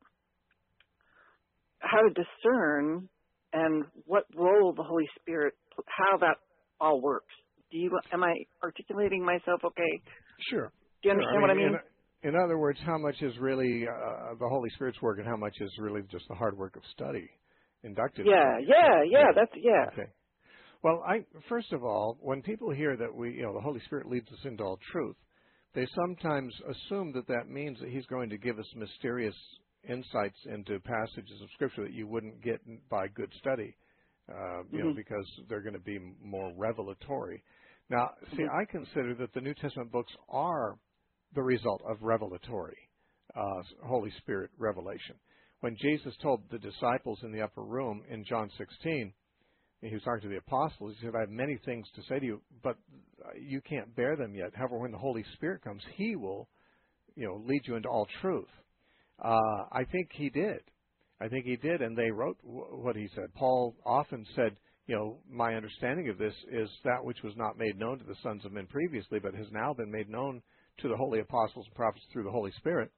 how to discern and what role the Holy Spirit, how that all works. Do you, am I articulating myself okay? Sure. Do you understand sure. what I mean? In, in other words, how much is really uh, the Holy Spirit's work and how much is really just the hard work of study, inductive? Yeah, study? yeah, yeah, that's, yeah. Okay. Well, I first of all, when people hear that we, you know, the Holy Spirit leads us into all truth, they sometimes assume that that means that He's going to give us mysterious insights into passages of Scripture that you wouldn't get by good study, uh, you mm-hmm. know, because they're going to be more revelatory. Now, see, mm-hmm. I consider that the New Testament books are the result of revelatory, uh, Holy Spirit revelation. When Jesus told the disciples in the upper room in John sixteen, he was talking to the apostles, he said, I have many things to say to you, but you can't bear them yet. However, when the Holy Spirit comes, He will, you know, lead you into all truth. Uh, I think He did. I think He did, and they wrote w- what He said. Paul often said, you know, my understanding of this is that which was not made known to the sons of men previously, but has now been made known to the holy apostles and prophets through the Holy Spirit.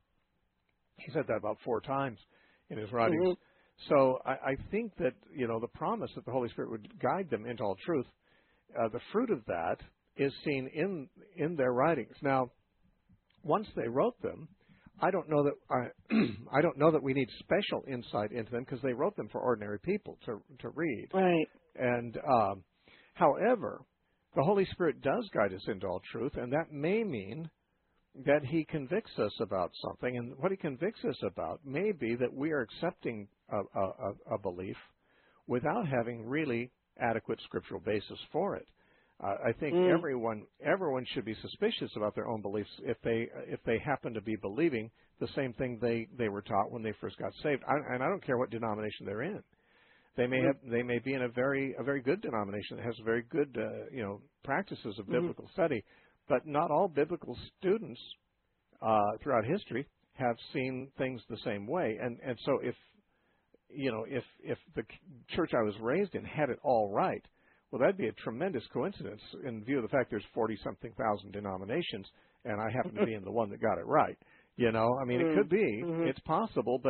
He said that about four times in his writings. Mm-hmm. So I, I think that, you know, the promise that the Holy Spirit would guide them into all truth, uh, the fruit of that is seen in in their writings. Now, once they wrote them, I don't know that I, I don't know that we need special insight into them because they wrote them for ordinary people to to read. Right. And um, however, the Holy Spirit does guide us into all truth, and that may mean that He convicts us about something, and what He convicts us about may be that we are accepting a, a, a belief without having really adequate scriptural basis for it. Uh, I think mm. everyone everyone should be suspicious about their own beliefs if they if they happen to be believing the same thing they, they were taught when they first got saved. I, and I don't care what denomination they're in. They may have they may be in a very a very good denomination that has very good uh, you know practices of biblical mm. study. But not all biblical students uh, throughout history have seen things the same way, and and so if you know if if the church I was raised in had it all right, well, that'd be a tremendous coincidence in view of the fact there's forty something thousand denominations, and I happen to be in the one that got it right. You know, I mean, mm-hmm. it could be, mm-hmm. it's possible, but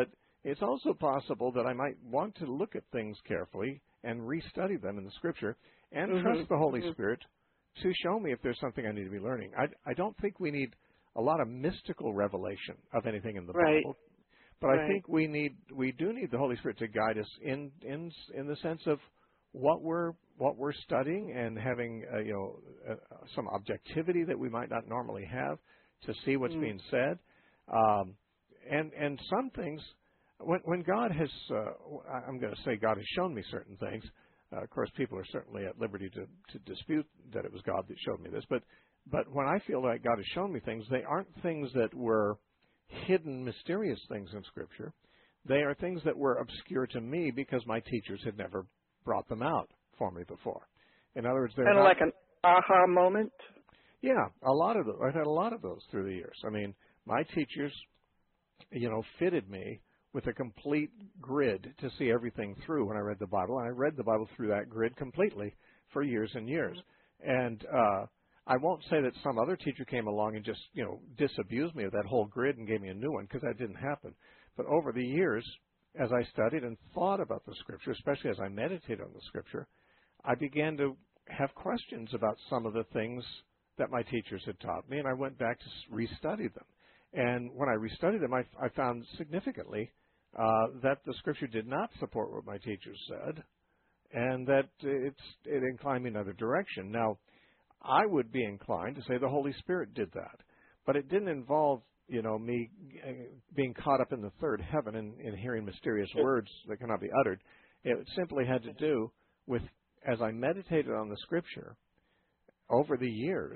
it's also possible that I might want to look at things carefully and restudy them in the Scripture and Mhm. trust the Holy Mhm. Spirit to show me if there's something I need to be learning. I, I don't think we need a lot of mystical revelation of anything in the Right. Bible, but I Right. think we need we do need the Holy Spirit to guide us in in in the sense of what we're what we're studying and having uh, you know uh, some objectivity that we might not normally have to see what's Mm. being said, um, and and some things when when God has uh, I'm going to say God has shown me certain things. Uh, of course, people are certainly at liberty to, to dispute that it was God that showed me this, but but when I feel like God has shown me things, they aren't things that were hidden, mysterious things in Scripture. They are things that were obscure to me because my teachers had never brought them out for me before. In other words, they're Kind of not, like an aha moment. yeah, a lot of those. I've had a lot of those through the years. I mean, my teachers, you know, fitted me with a complete grid to see everything through when I read the Bible, and I read the Bible through that grid completely for years and years. And uh, I won't say that some other teacher came along and just, you know, disabused me of that whole grid and gave me a new one, because that didn't happen. But over the years, as I studied and thought about the Scripture, especially as I meditated on the Scripture, I began to have questions about some of the things that my teachers had taught me, and I went back to restudy them. And when I restudied them, I, I found significantly uh, that the Scripture did not support what my teachers said, and that it's, it inclined me in another direction. Now, I would be inclined to say the Holy Spirit did that, but it didn't involve, you know, me being caught up in the third heaven and, and hearing mysterious words that cannot be uttered. It simply had to do with, as I meditated on the Scripture over the years,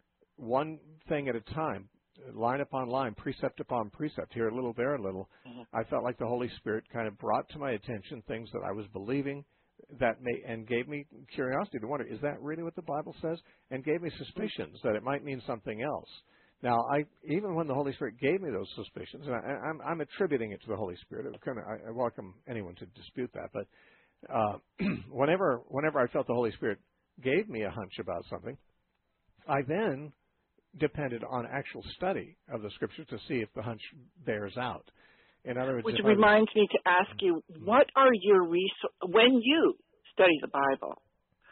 one thing at a time, line upon line, precept upon precept, here a little, there a little, Mhm. I felt like the Holy Spirit kind of brought to my attention things that I was believing that may, and gave me curiosity to wonder, is that really what the Bible says? And gave me suspicions that it might mean something else. Now, I even when the Holy Spirit gave me those suspicions, and I, I'm, I'm attributing it to the Holy Spirit. It kind of, I, I welcome anyone to dispute that, but uh, whenever whenever I felt the Holy Spirit gave me a hunch about something, I then depended on actual study of the Scripture to see if the hunch bears out. In other words, Which if I was- reminds me to ask you, what are your resources, when you study the Bible,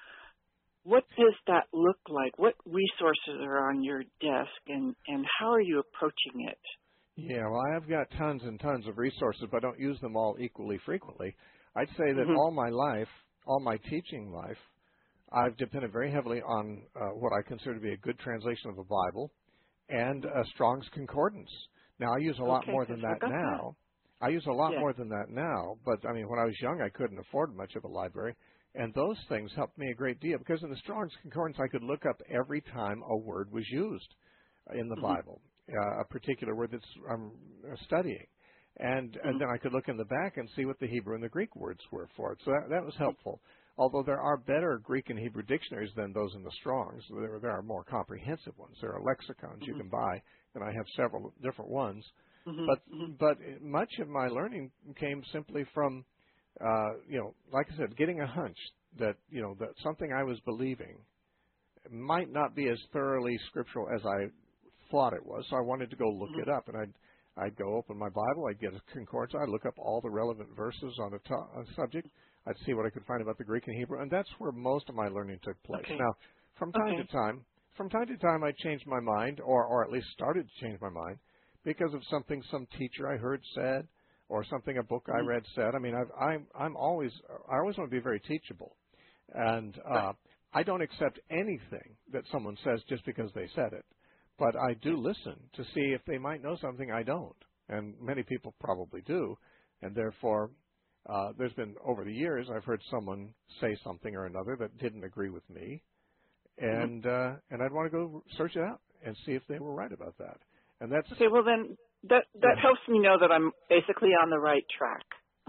what does that look like? What resources are on your desk, and, and how are you approaching it? Yeah, well, I've got tons and tons of resources, but I don't use them all equally frequently. I'd say that Mhm. all my life, all my teaching life, I've depended very heavily on uh, what I consider to be a good translation of the Bible and a Strong's Concordance. Now, I use a lot Okay, more than so I that got now. I use a lot Yeah. more than that now, but I mean, when I was young, I couldn't afford much of a library, and those things helped me a great deal, because in the Strong's Concordance, I could look up every time a word was used in the Mhm. Bible, uh, a particular word that's I'm studying. And, Mm-hmm. and then I could look in the back and see what the Hebrew and the Greek words were for it. So that, that was helpful. Although there are better Greek and Hebrew dictionaries than those in the Strong's. There, there are more comprehensive ones. There are lexicons you Mhm. can buy, and I have several different ones. Mhm. But Mhm. but much of my learning came simply from, uh, you know, like I said, getting a hunch that, you know, that something I was believing might not be as thoroughly scriptural as I thought it was. So I wanted to go look Mhm. it up, and I'd I'd go open my Bible, I'd get a concordance, I'd look up all the relevant verses on a, to- a subject, I'd see what I could find about the Greek and Hebrew, and that's where most of my learning took place. Okay. Now, from time Okay. to time, from time to time, I changed my mind, or or at least started to change my mind, because of something some teacher I heard said, or something a book I Mhm. read said. I mean, I've, I'm I'm always I always want to be very teachable, and uh, I don't accept anything that someone says just because they said it. But I do listen to see if they might know something I don't, and many people probably do, and therefore, uh, there's been over the years I've heard someone say something or another that didn't agree with me, and uh, and I'd want to go search it out and see if they were right about that. And that's Okay, well then, that that Yeah. helps me know that I'm basically on the right track.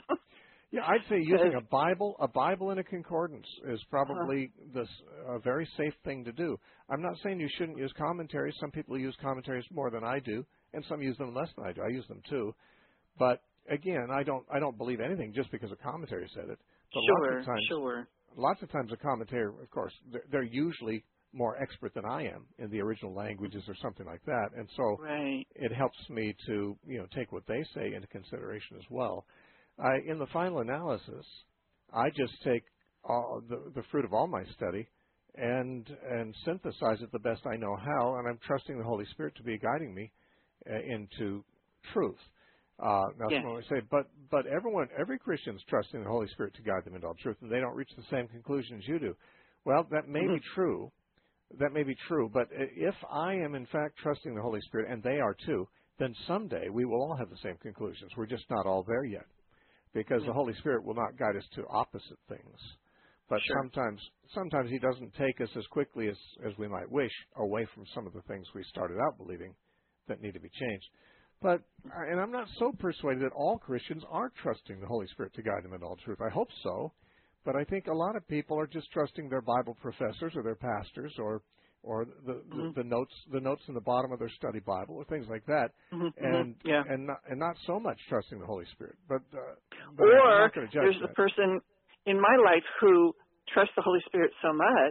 Yeah, I'd say using a Bible, a Bible and a concordance is probably Uh-huh. this a very safe thing to do. I'm not saying you shouldn't use commentaries. Some people use commentaries more than I do, and some use them less than I do. I use them too, but again, I don't I don't believe anything just because a commentary said it. But Sure, lots of times, sure. lots of times a commentary, of course, they're, they're usually more expert than I am in the original languages or something like that. And so right. it helps me to, you know, take what they say into consideration as well. I, in the final analysis, I just take all the, the fruit of all my study and and synthesize it the best I know how, and I'm trusting the Holy Spirit to be guiding me uh, into truth. Uh, now, yes. someone would say, but but everyone, every Christian is trusting the Holy Spirit to guide them into all truth, and they don't reach the same conclusion as you do. Well, that may mm-hmm. be true. That may be true, but if I am in fact trusting the Holy Spirit, and they are too, then someday we will all have the same conclusions. We're just not all there yet, because mm-hmm. the Holy Spirit will not guide us to opposite things. But sure. sometimes sometimes He doesn't take us as quickly as, as we might wish away from some of the things we started out believing that need to be changed. But, and I'm not so persuaded that all Christians are trusting the Holy Spirit to guide them into all truth. I hope so. But I think a lot of people are just trusting their Bible professors or their pastors or or the, mm-hmm. the, the notes the notes in the bottom of their study Bible or things like that, mm-hmm. and yeah. and not, and not so much trusting the Holy Spirit. But, uh, but or I'm not going to judge there's that. the person in my life who trusts the Holy Spirit so much,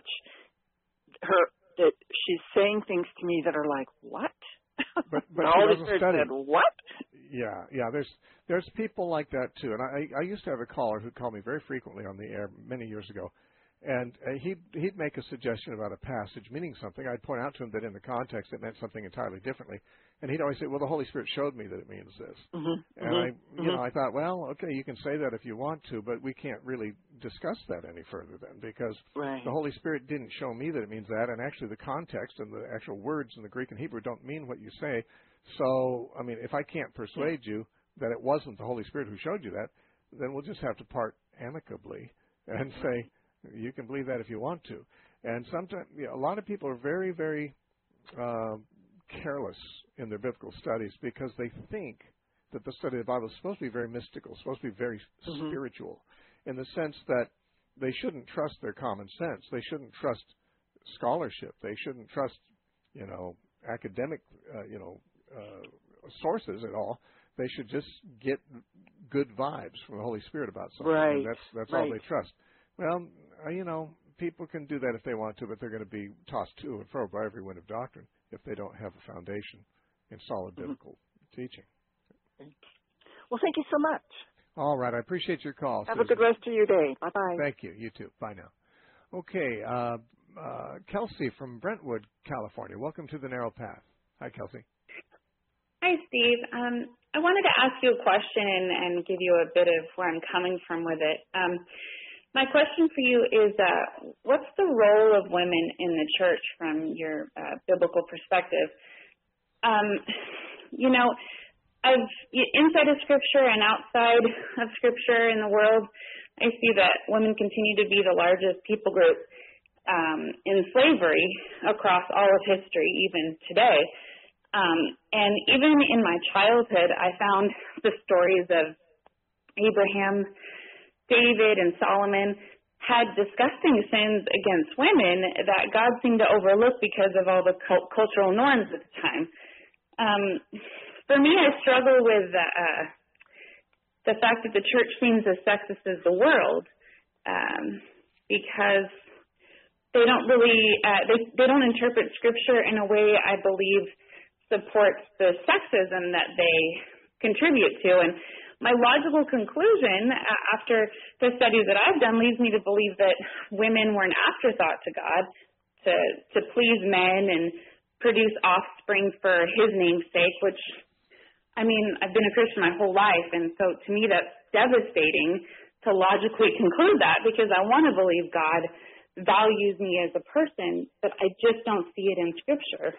her that she's saying things to me that are like, what? But, but the she Holy doesn't Spirit study. said, what? Yeah, yeah. There's there's people like that too, and I I used to have a caller who called me very frequently on the air many years ago, and uh, he'd he'd make a suggestion about a passage meaning something. I'd point out to him that in the context it meant something entirely differently, and he'd always say, "Well, the Holy Spirit showed me that it means this." Mm-hmm. And mm-hmm. I, you mm-hmm. know, I thought, well, okay, you can say that if you want to, but we can't really discuss that any further then, because right. the Holy Spirit didn't show me that it means that, and actually the context and the actual words in the Greek and Hebrew don't mean what you say. So, I mean, if I can't persuade you that it wasn't the Holy Spirit who showed you that, then we'll just have to part amicably and say, you can believe that if you want to. And sometimes, you know, a lot of people are very, very uh, careless in their biblical studies because they think that the study of the Bible is supposed to be very mystical, supposed to be very mm-hmm. spiritual, in the sense that they shouldn't trust their common sense. They shouldn't trust scholarship. They shouldn't trust, you know, academic, uh, you know, uh, sources at all. They should just get good vibes from the Holy Spirit about something. Right. And that's that's right. all they trust. Well, uh, you know, people can do that if they want to, but they're going to be tossed to and fro by every wind of doctrine if they don't have a foundation in solid biblical mm-hmm. teaching. Well, thank you so much. All right. I appreciate your call. Have Susan. a good rest of your day. Bye-bye. Thank you. You too. Bye now. Okay. Uh, uh, Kelsey from Brentwood, California. Welcome to the Narrow Path. Hi, Kelsey. Hi, Steve. Um, I wanted to ask you a question and, and give you a bit of where I'm coming from with it. Um, my question for you is, uh, what's the role of women in the church from your uh, biblical perspective? Um, you know, I've inside of Scripture and outside of Scripture in the world, I see that women continue to be the largest people group um, in slavery across all of history, even today. Um, and even in my childhood, I found the stories of Abraham, David, and Solomon had disgusting sins against women that God seemed to overlook because of all the cult- cultural norms at the time. Um, for me, I struggle with uh, the fact that the church seems as sexist as the world um, because they don't really uh, they they don't interpret Scripture in a way I believe supports the sexism that they contribute to. And my logical conclusion after the studies that I've done leads me to believe that women were an afterthought to God to, to please men and produce offspring for His name's sake, which, I mean, I've been a Christian my whole life, and so to me that's devastating to logically conclude that, because I want to believe God values me as a person, but I just don't see it in Scripture.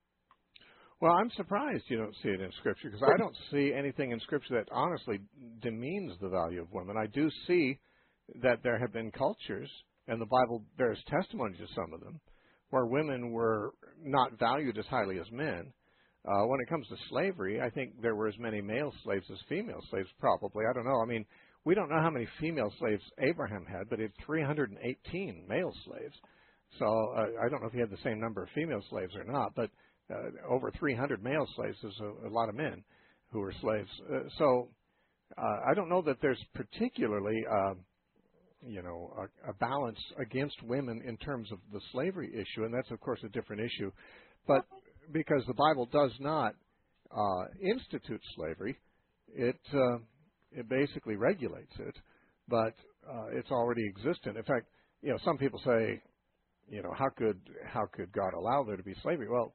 Well, I'm surprised you don't see it in Scripture, because I don't see anything in Scripture that honestly demeans the value of women. I do see that there have been cultures, and the Bible bears testimony to some of them, where women were not valued as highly as men. Uh, when it comes to slavery, I think there were as many male slaves as female slaves, probably. I don't know. I mean, we don't know how many female slaves Abraham had, but he had three hundred eighteen male slaves. So uh, I don't know if he had the same number of female slaves or not, but Uh, over three hundred male slaves is a, a lot of men who were slaves. Uh, so uh, I don't know that there's particularly uh, you know, a, a balance against women in terms of the slavery issue, and that's, of course, a different issue. But because the Bible does not uh, institute slavery, it uh, it basically regulates it, but uh, it's already existent. In fact, you know, some people say, you know, how could how could God allow there to be slavery? Well,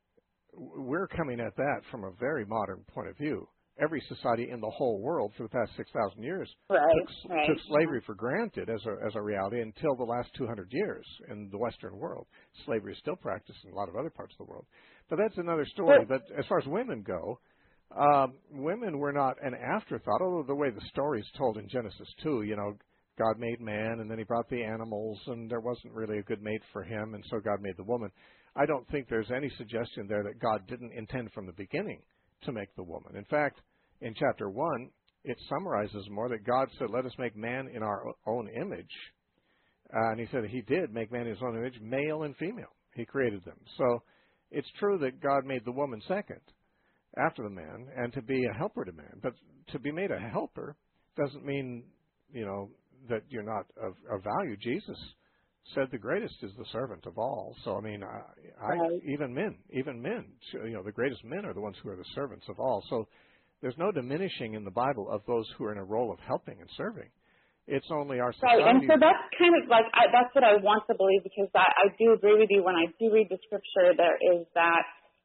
we're coming at that from a very modern point of view. Every society in the whole world for the past six thousand years right, took, right. took slavery for granted as a, as a reality until the last two hundred years in the Western world. Slavery is still practiced in a lot of other parts of the world. But that's another story. But as far as women go, um, women were not an afterthought, although the way the story is told in Genesis two, you know, God made man and then he brought the animals and there wasn't really a good mate for him, and so God made the woman. I don't think there's any suggestion there that God didn't intend from the beginning to make the woman. In fact, in chapter one, it summarizes more that God said, let us make man in our own image. Uh, and he said he did make man in his own image, male and female. He created them. So it's true that God made the woman second after the man and to be a helper to man. But to be made a helper doesn't mean, you know, that you're not of, of value. Jesus said the greatest is the servant of all. So, I mean, I, I, Right. even men, even men, you know, the greatest men are the ones who are the servants of all. So there's no diminishing in the Bible of those who are in a role of helping and serving. It's only our society. Right, and so that's kind of like, I, that's what I want to believe, because I, I do agree with you. When I do read the scripture, there is that,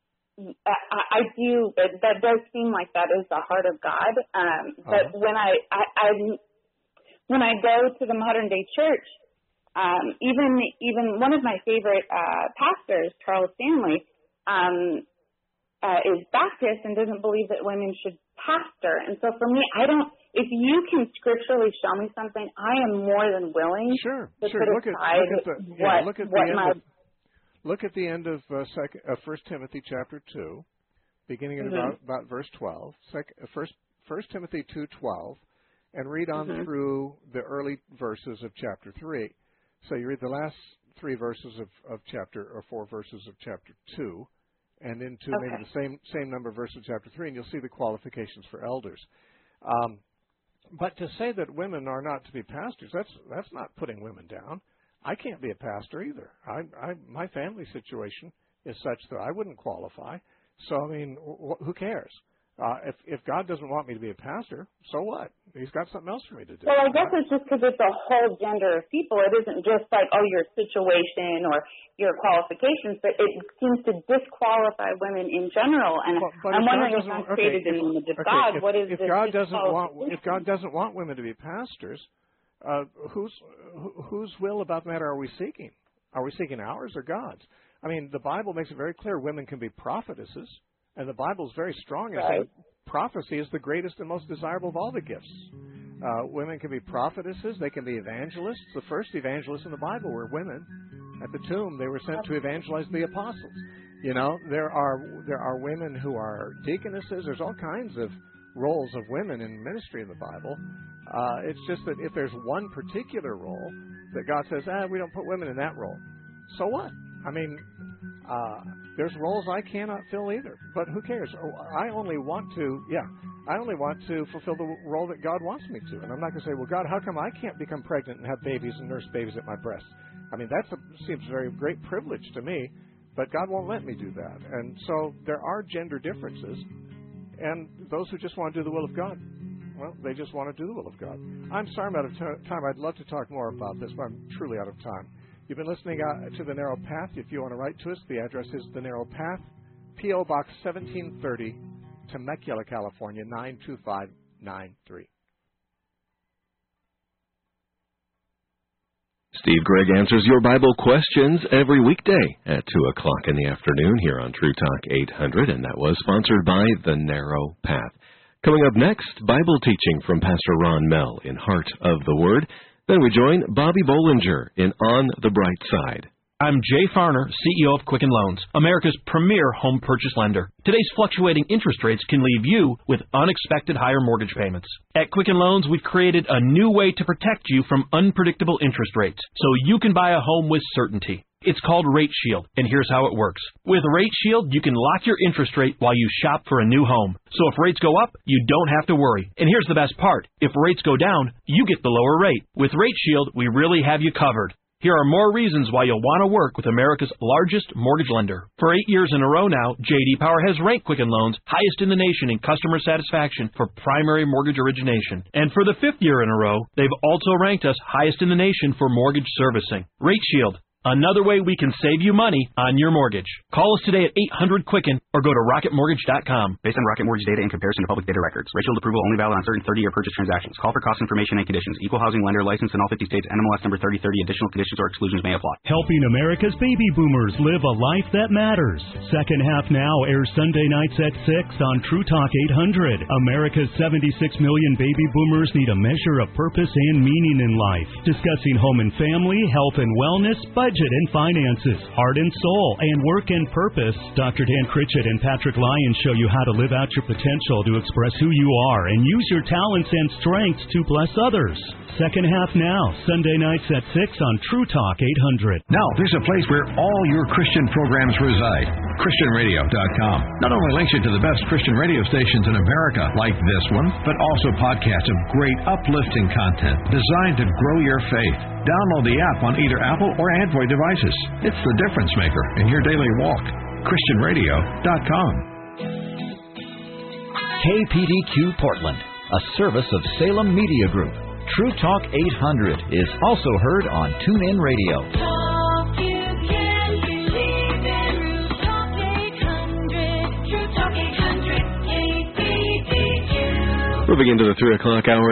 I, I do, that, that does seem like that is the heart of God. Um, but Uh-huh. when I, I, I, when I go to the modern day church, um, even, even one of my favorite uh, pastors, Charles Stanley, um, uh, is Baptist and doesn't believe that women should pastor. And so for me, I don't, if you can scripturally show me something, I am more than willing sure, to sure. put Look at, aside look at the, what, yeah, look at what the end my... of, look at the end of uh, second, uh, First Timothy chapter two, beginning at Mhm. about, about verse twelve. Second, uh, first, First Timothy two twelve, and read on Mhm. through the early verses of chapter three. So you read the last three verses of, of chapter, or four verses of chapter two, and into Okay. maybe the same same number of verses of chapter three, and you'll see the qualifications for elders. Um, but to say that women are not to be pastors, that's that's not putting women down. I can't be a pastor either. I, I my family situation is such that I wouldn't qualify. So I mean, wh- who cares? Uh, if if God doesn't want me to be a pastor, so what? He's got something else for me to do. Well, I guess it's just because it's a whole gender of people. It isn't just like, oh, your situation or your qualifications, but it seems to disqualify women in general. And But, but I'm if God wondering if doesn't- I'm okay, created in if- the image of okay, God. if, What is if this God doesn't want disqualification? if God doesn't want women to be pastors, uh, whose who- whose will about that are we seeking? Are we seeking ours or God's? I mean, the Bible makes it very clear women can be prophetesses, and the Bible is very strong in saying prophecy is the greatest and most desirable of all the gifts. Uh, women can be prophetesses. They can be evangelists. The first evangelists in the Bible were women. At the tomb, they were sent to evangelize the apostles. You know, there are there are women who are deaconesses. There's all kinds of roles of women in ministry in the Bible. Uh, it's just that if there's one particular role that God says, ah, we don't put women in that role, so what? I mean, uh, there's roles I cannot fill either. But who cares? I only want to, yeah, I only want to fulfill the role that God wants me to. And I'm not going to say, well, God, how come I can't become pregnant and have babies and nurse babies at my breast? I mean, that seems a very great privilege to me, but God won't let me do that. And so there are gender differences. And those who just want to do the will of God, well, they just want to do the will of God. I'm sorry I'm out of t- time. I'd love to talk more about this, but I'm truly out of time. You've been listening uh, to The Narrow Path. If you want to write to us, the address is The Narrow Path, P O. Box seventeen thirty, Temecula, California, nine two five nine three. Steve Gregg answers your Bible questions every weekday at two o'clock in the afternoon here on True Talk eight hundred, and that was sponsored by The Narrow Path. Coming up next, Bible teaching from Pastor Ron Mell in Heart of the Word. Then we join Bobby Bollinger in On the Bright Side. I'm Jay Farner, C E O of Quicken Loans, America's premier home purchase lender. Today's fluctuating interest rates can leave you with unexpected higher mortgage payments. At Quicken Loans, we've created a new way to protect you from unpredictable interest rates so you can buy a home with certainty. It's called Rate Shield, and here's how it works. With Rate Shield, you can lock your interest rate while you shop for a new home. So if rates go up, you don't have to worry. And here's the best part. If rates go down, you get the lower rate. With Rate Shield, we really have you covered. Here are more reasons why you'll want to work with America's largest mortgage lender. For eight years in a row now, J D Power has ranked Quicken Loans highest in the nation in customer satisfaction for primary mortgage origination. And for the fifth year in a row, they've also ranked us highest in the nation for mortgage servicing. Rate Shield. Another way we can save you money on your mortgage. Call us today at eight hundred Quicken or go to rocket mortgage dot com. Based on Rocket Mortgage data in comparison to public data records. Rate Shield approval only valid on certain thirty-year purchase transactions. Call for cost information and conditions. Equal housing lender licensed in all fifty states. N M L S number thirty thirty. Additional conditions or exclusions may apply. Helping America's baby boomers live a life that matters. Second half now airs Sunday nights at six on True Talk eight hundred. America's seventy-six million baby boomers need a measure of purpose and meaning in life. Discussing home and family, health and wellness, budget and finances, heart and soul, and work and purpose. Doctor Dan Critchett and Patrick Lyons show you how to live out your potential to express who you are and use your talents and strengths to bless others. Second half now, Sunday nights at six on True Talk eight hundred. Now, there's a place where all your Christian programs reside. Christian Radio dot com not only links you to the best Christian radio stations in America, like this one, but also podcasts of great uplifting content designed to grow your faith. Download the app on either Apple or Android devices. It's the difference maker in your daily walk. Christian Radio dot com. K P D Q Portland, a service of Salem Media Group. True Talk eight hundred is also heard on TuneIn Radio. Talk you can believe in. True Talk eight hundred. True Talk eight hundred. K P D Q. Moving into the three o'clock hour.